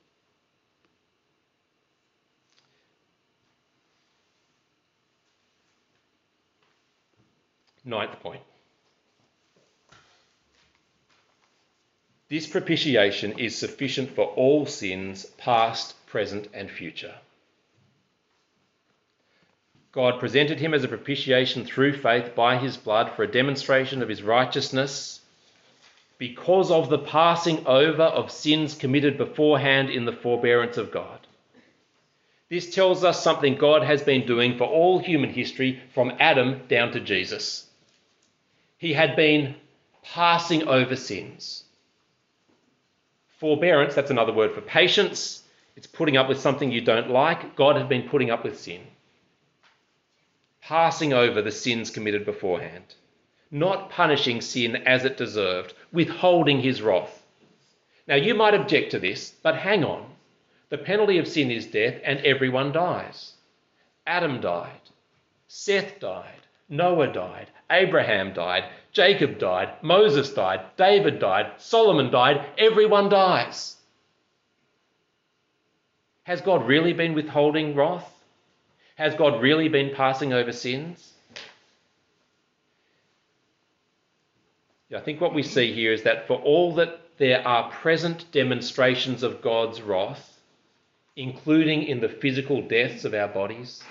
Ninth point. This propitiation is sufficient for all sins, past, present, and future. God presented him as a propitiation through faith by his blood for a demonstration of his righteousness because of the passing over of sins committed beforehand in the forbearance of God. This tells us something God has been doing for all human history from Adam down to Jesus. He had been passing over sins. Forbearance, that's another word for patience. It's putting up with something you don't like. God had been putting up with sin. Passing over the sins committed beforehand. Not punishing sin as it deserved, withholding his wrath. Now you might object to this, but hang on. The penalty of sin is death, and everyone dies. Adam died. Seth died. Noah died. Abraham died. Jacob died. Moses died. David died. Solomon died. Everyone dies. Has God really been withholding wrath? Has God really been passing over sins? I think what we see here is that for all that there are present demonstrations of God's wrath, including in the physical deaths of our bodies,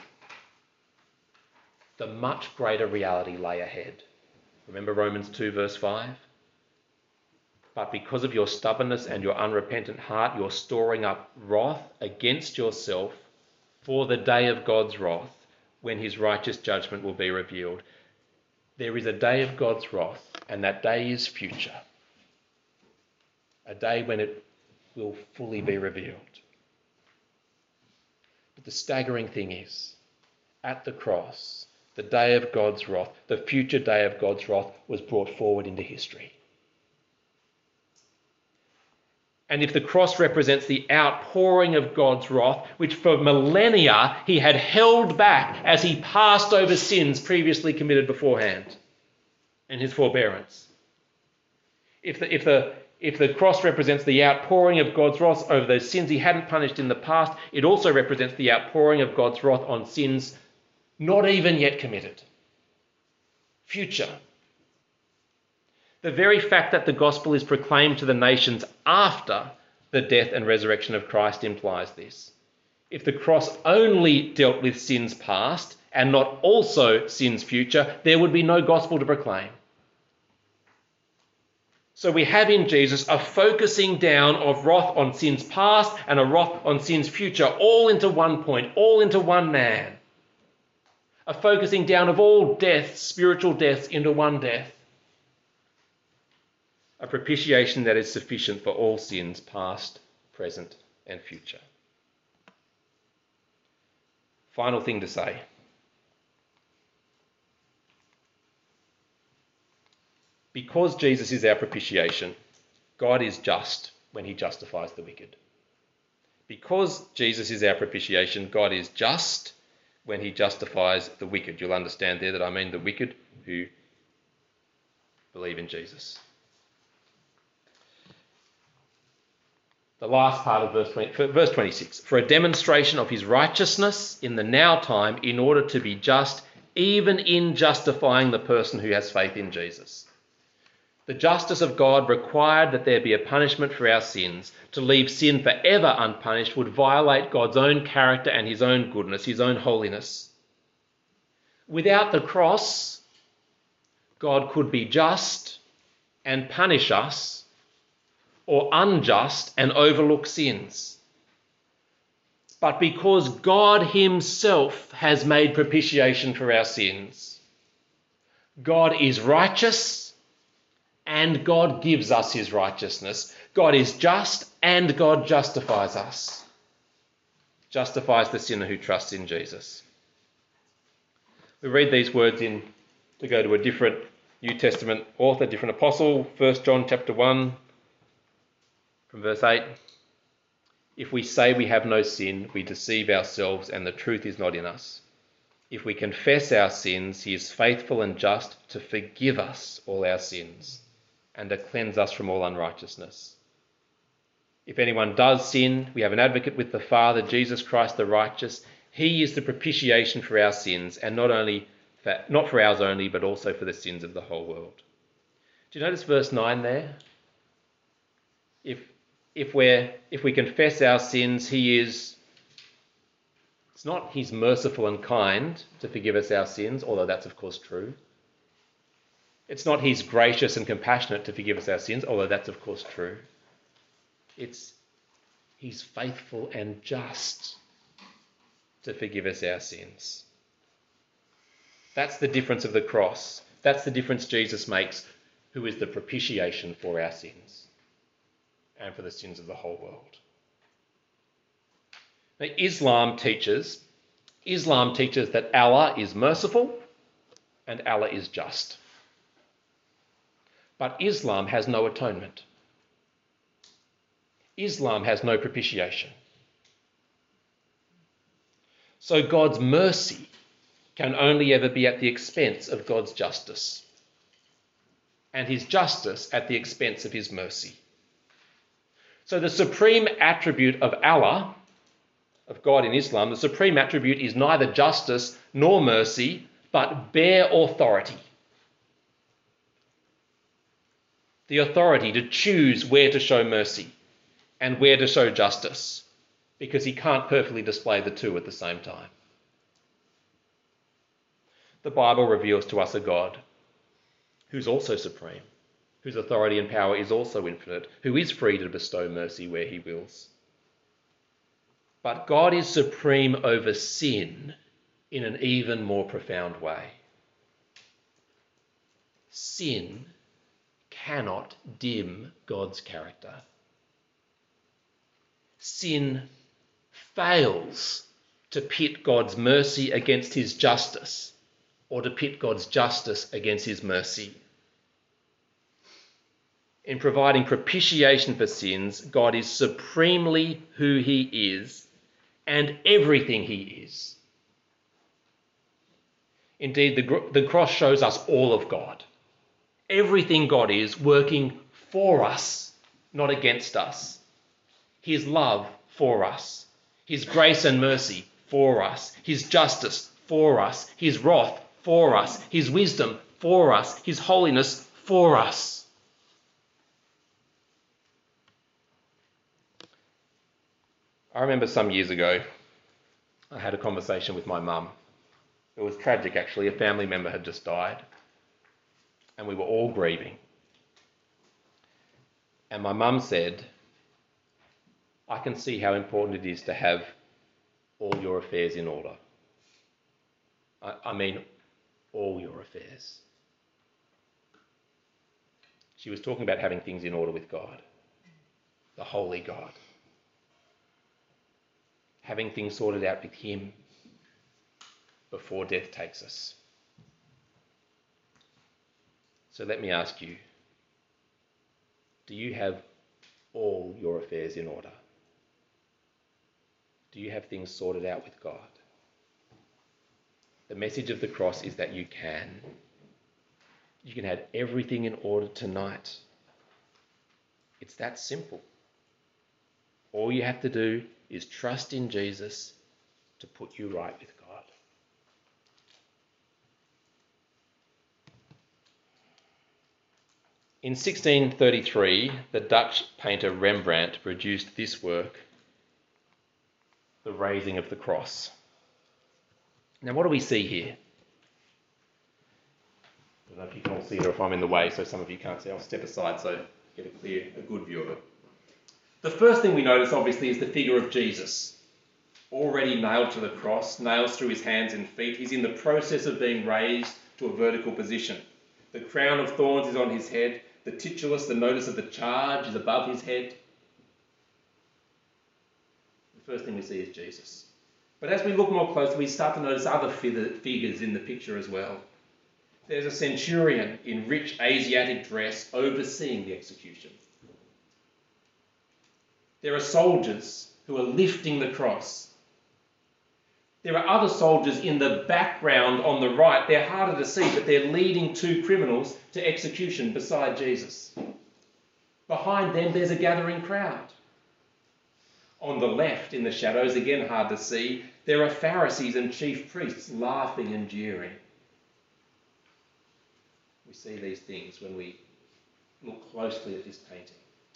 the much greater reality lay ahead. Remember Romans two verse five? But because of your stubbornness and your unrepentant heart, you're storing up wrath against yourself for the day of God's wrath, when his righteous judgment will be revealed. There is a day of God's wrath, and that day is future. A day when it will fully be revealed. But the staggering thing is, at the cross, the day of God's wrath, the future day of God's wrath, was brought forward into history. And if the cross represents the outpouring of God's wrath, which for millennia he had held back as he passed over sins previously committed beforehand, and his forbearance. If the, if the, if the cross represents the outpouring of God's wrath over those sins he hadn't punished in the past, it also represents the outpouring of God's wrath on sins not even yet committed. Future. The very fact that the gospel is proclaimed to the nations after the death and resurrection of Christ implies this. If the cross only dealt with sins past and not also sins future, there would be no gospel to proclaim. So we have in Jesus a focusing down of wrath on sins past and a wrath on sins future, all into one point, all into one man. A focusing down of all deaths, spiritual deaths, into one death. A propitiation that is sufficient for all sins, past, present, and future. Final thing to say. Because Jesus is our propitiation, God is just when he justifies the wicked. Because Jesus is our propitiation, God is just when he justifies the wicked. You'll understand there that I mean the wicked who believe in Jesus. The last part of verse twenty, verse twenty-six. For a demonstration of his righteousness in the now time, in order to be just, even in justifying the person who has faith in Jesus. The justice of God required that there be a punishment for our sins. To leave sin forever unpunished would violate God's own character and his own goodness, his own holiness. Without the cross, God could be just and punish us, or unjust and overlook sins. But because God himself has made propitiation for our sins, God is righteous and God gives us his righteousness. God is just and God justifies us. Justifies the sinner who trusts in Jesus. We read these words in to go to a different New Testament author, different apostle, First John chapter one, from verse eight. If we say we have no sin, we deceive ourselves and the truth is not in us. If we confess our sins, he is faithful and just to forgive us all our sins and to cleanse us from all unrighteousness. If anyone does sin, we have an advocate with the Father, Jesus Christ the righteous. He is the propitiation for our sins, and not only for, not for ours only, but also for the sins of the whole world. Do you notice verse nine there? If if we're if we confess our sins, he is. It's not he's merciful and kind to forgive us our sins, although that's of course true. It's not he's gracious and compassionate to forgive us our sins, although that's of course true. It's he's faithful and just to forgive us our sins. That's the difference of the cross. That's the difference Jesus makes, who is the propitiation for our sins and for the sins of the whole world. Now, Islam teaches, Islam teaches that Allah is merciful and Allah is just. But Islam has no atonement. Islam has no propitiation. So God's mercy can only ever be at the expense of God's justice, and his justice at the expense of his mercy. So the supreme attribute of Allah, of God in Islam, the supreme attribute is neither justice nor mercy, but bare authority. The authority to choose where to show mercy and where to show justice, because he can't perfectly display the two at the same time. The Bible reveals to us a God who's also supreme, whose authority and power is also infinite, who is free to bestow mercy where he wills. But God is supreme over sin in an even more profound way. Sin cannot dim God's character. Sin fails to pit God's mercy against his justice, or to pit God's justice against his mercy. In providing propitiation for sins, God is supremely who he is and everything he is. Indeed, the, the cross shows us all of God. Everything God is working for us, not against us. His love for us. His grace and mercy for us. His justice for us. His wrath for us. His wisdom for us. His holiness for us. I remember some years ago, I had a conversation with my mum. It was tragic, actually. A family member had just died, and we were all grieving. And my mum said, I can see how important it is to have all your affairs in order. I, I mean, all your affairs. She was talking about having things in order with God, the holy God. Having things sorted out with him before death takes us. So let me ask you, do you have all your affairs in order? Do you have things sorted out with God? The message of the cross is that you can. You can have everything in order tonight. It's that simple. All you have to do is trust in Jesus to put you right with God. In sixteen thirty-three, the Dutch painter Rembrandt produced this work, The Raising of the Cross. Now, what do we see here? I don't know if you can all see it or if I'm in the way, so some of you can't see. I'll step aside so get a clear, a good view of it. The first thing we notice, obviously, is the figure of Jesus, already nailed to the cross, nails through his hands and feet. He's in the process of being raised to a vertical position. The crown of thorns is on his head. The titulus, the notice of the charge, is above his head. The first thing we see is Jesus. But as we look more closely, we start to notice other figures in the picture as well. There's a centurion in rich Asiatic dress overseeing the execution. There are soldiers who are lifting the cross. There are other soldiers in the background on the right. They're harder to see, but they're leading two criminals to execution beside Jesus. Behind them, there's a gathering crowd. On the left, in the shadows, again hard to see, there are Pharisees and chief priests laughing and jeering. We see these things when we look closely at this painting.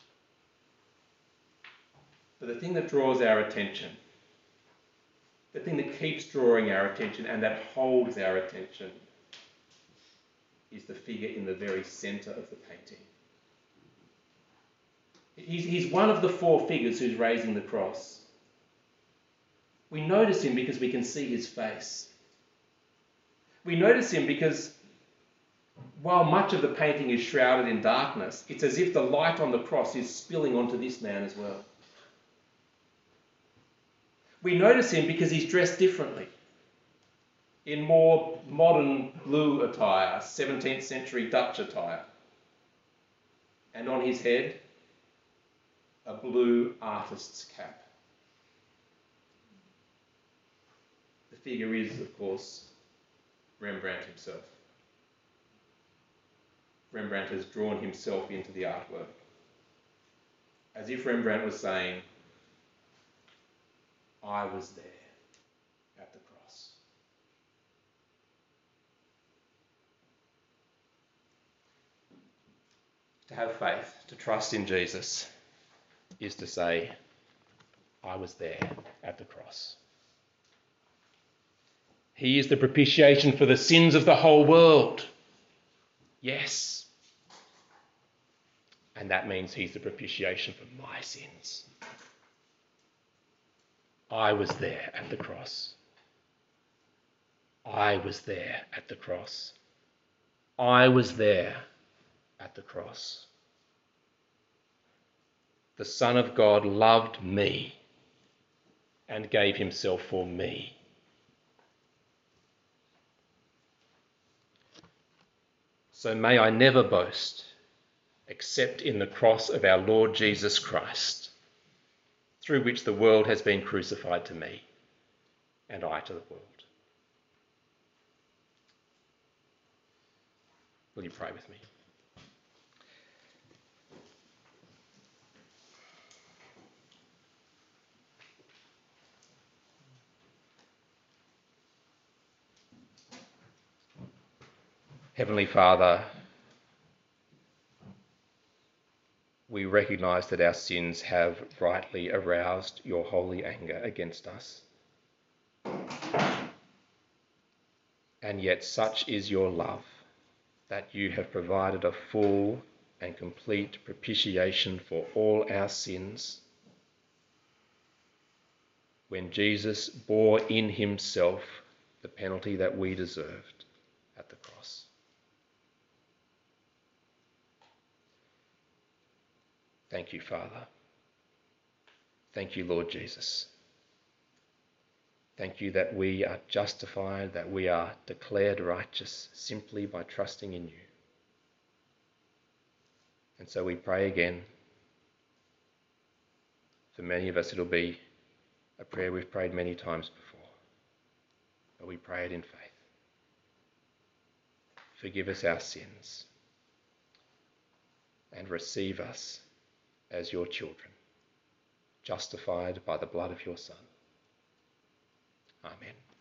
But the thing that draws our attention, the thing that keeps drawing our attention and that holds our attention, is the figure in the very centre of the painting. He's, he's one of the four figures who's raising the cross. We notice him because we can see his face. We notice him because while much of the painting is shrouded in darkness, it's as if the light on the cross is spilling onto this man as well. We notice him because he's dressed differently, in more modern blue attire, seventeenth century Dutch attire. And on his head, a blue artist's cap. The figure is, of course, Rembrandt himself. Rembrandt has drawn himself into the artwork, as if Rembrandt was saying, I was there at the cross. To have faith, to trust in Jesus, is to say, I was there at the cross. He is the propitiation for the sins of the whole world. Yes. And that means he's the propitiation for my sins. I was there at the cross. I was there at the cross. I was there at the cross. The Son of God loved me and gave himself for me. So may I never boast except in the cross of our Lord Jesus Christ, through which the world has been crucified to me and I to the world. Will you pray with me? Heavenly Father, we recognise that our sins have rightly aroused your holy anger against us. And yet such is your love that you have provided a full and complete propitiation for all our sins when Jesus bore in himself the penalty that we deserved at the cross. Thank you, Father. Thank you, Lord Jesus. Thank you that we are justified, that we are declared righteous simply by trusting in you. And so we pray again. For many of us, it'll be a prayer we've prayed many times before, but we pray it in faith. forgive us our sins, and receive us as your children, justified by the blood of your Son. Amen.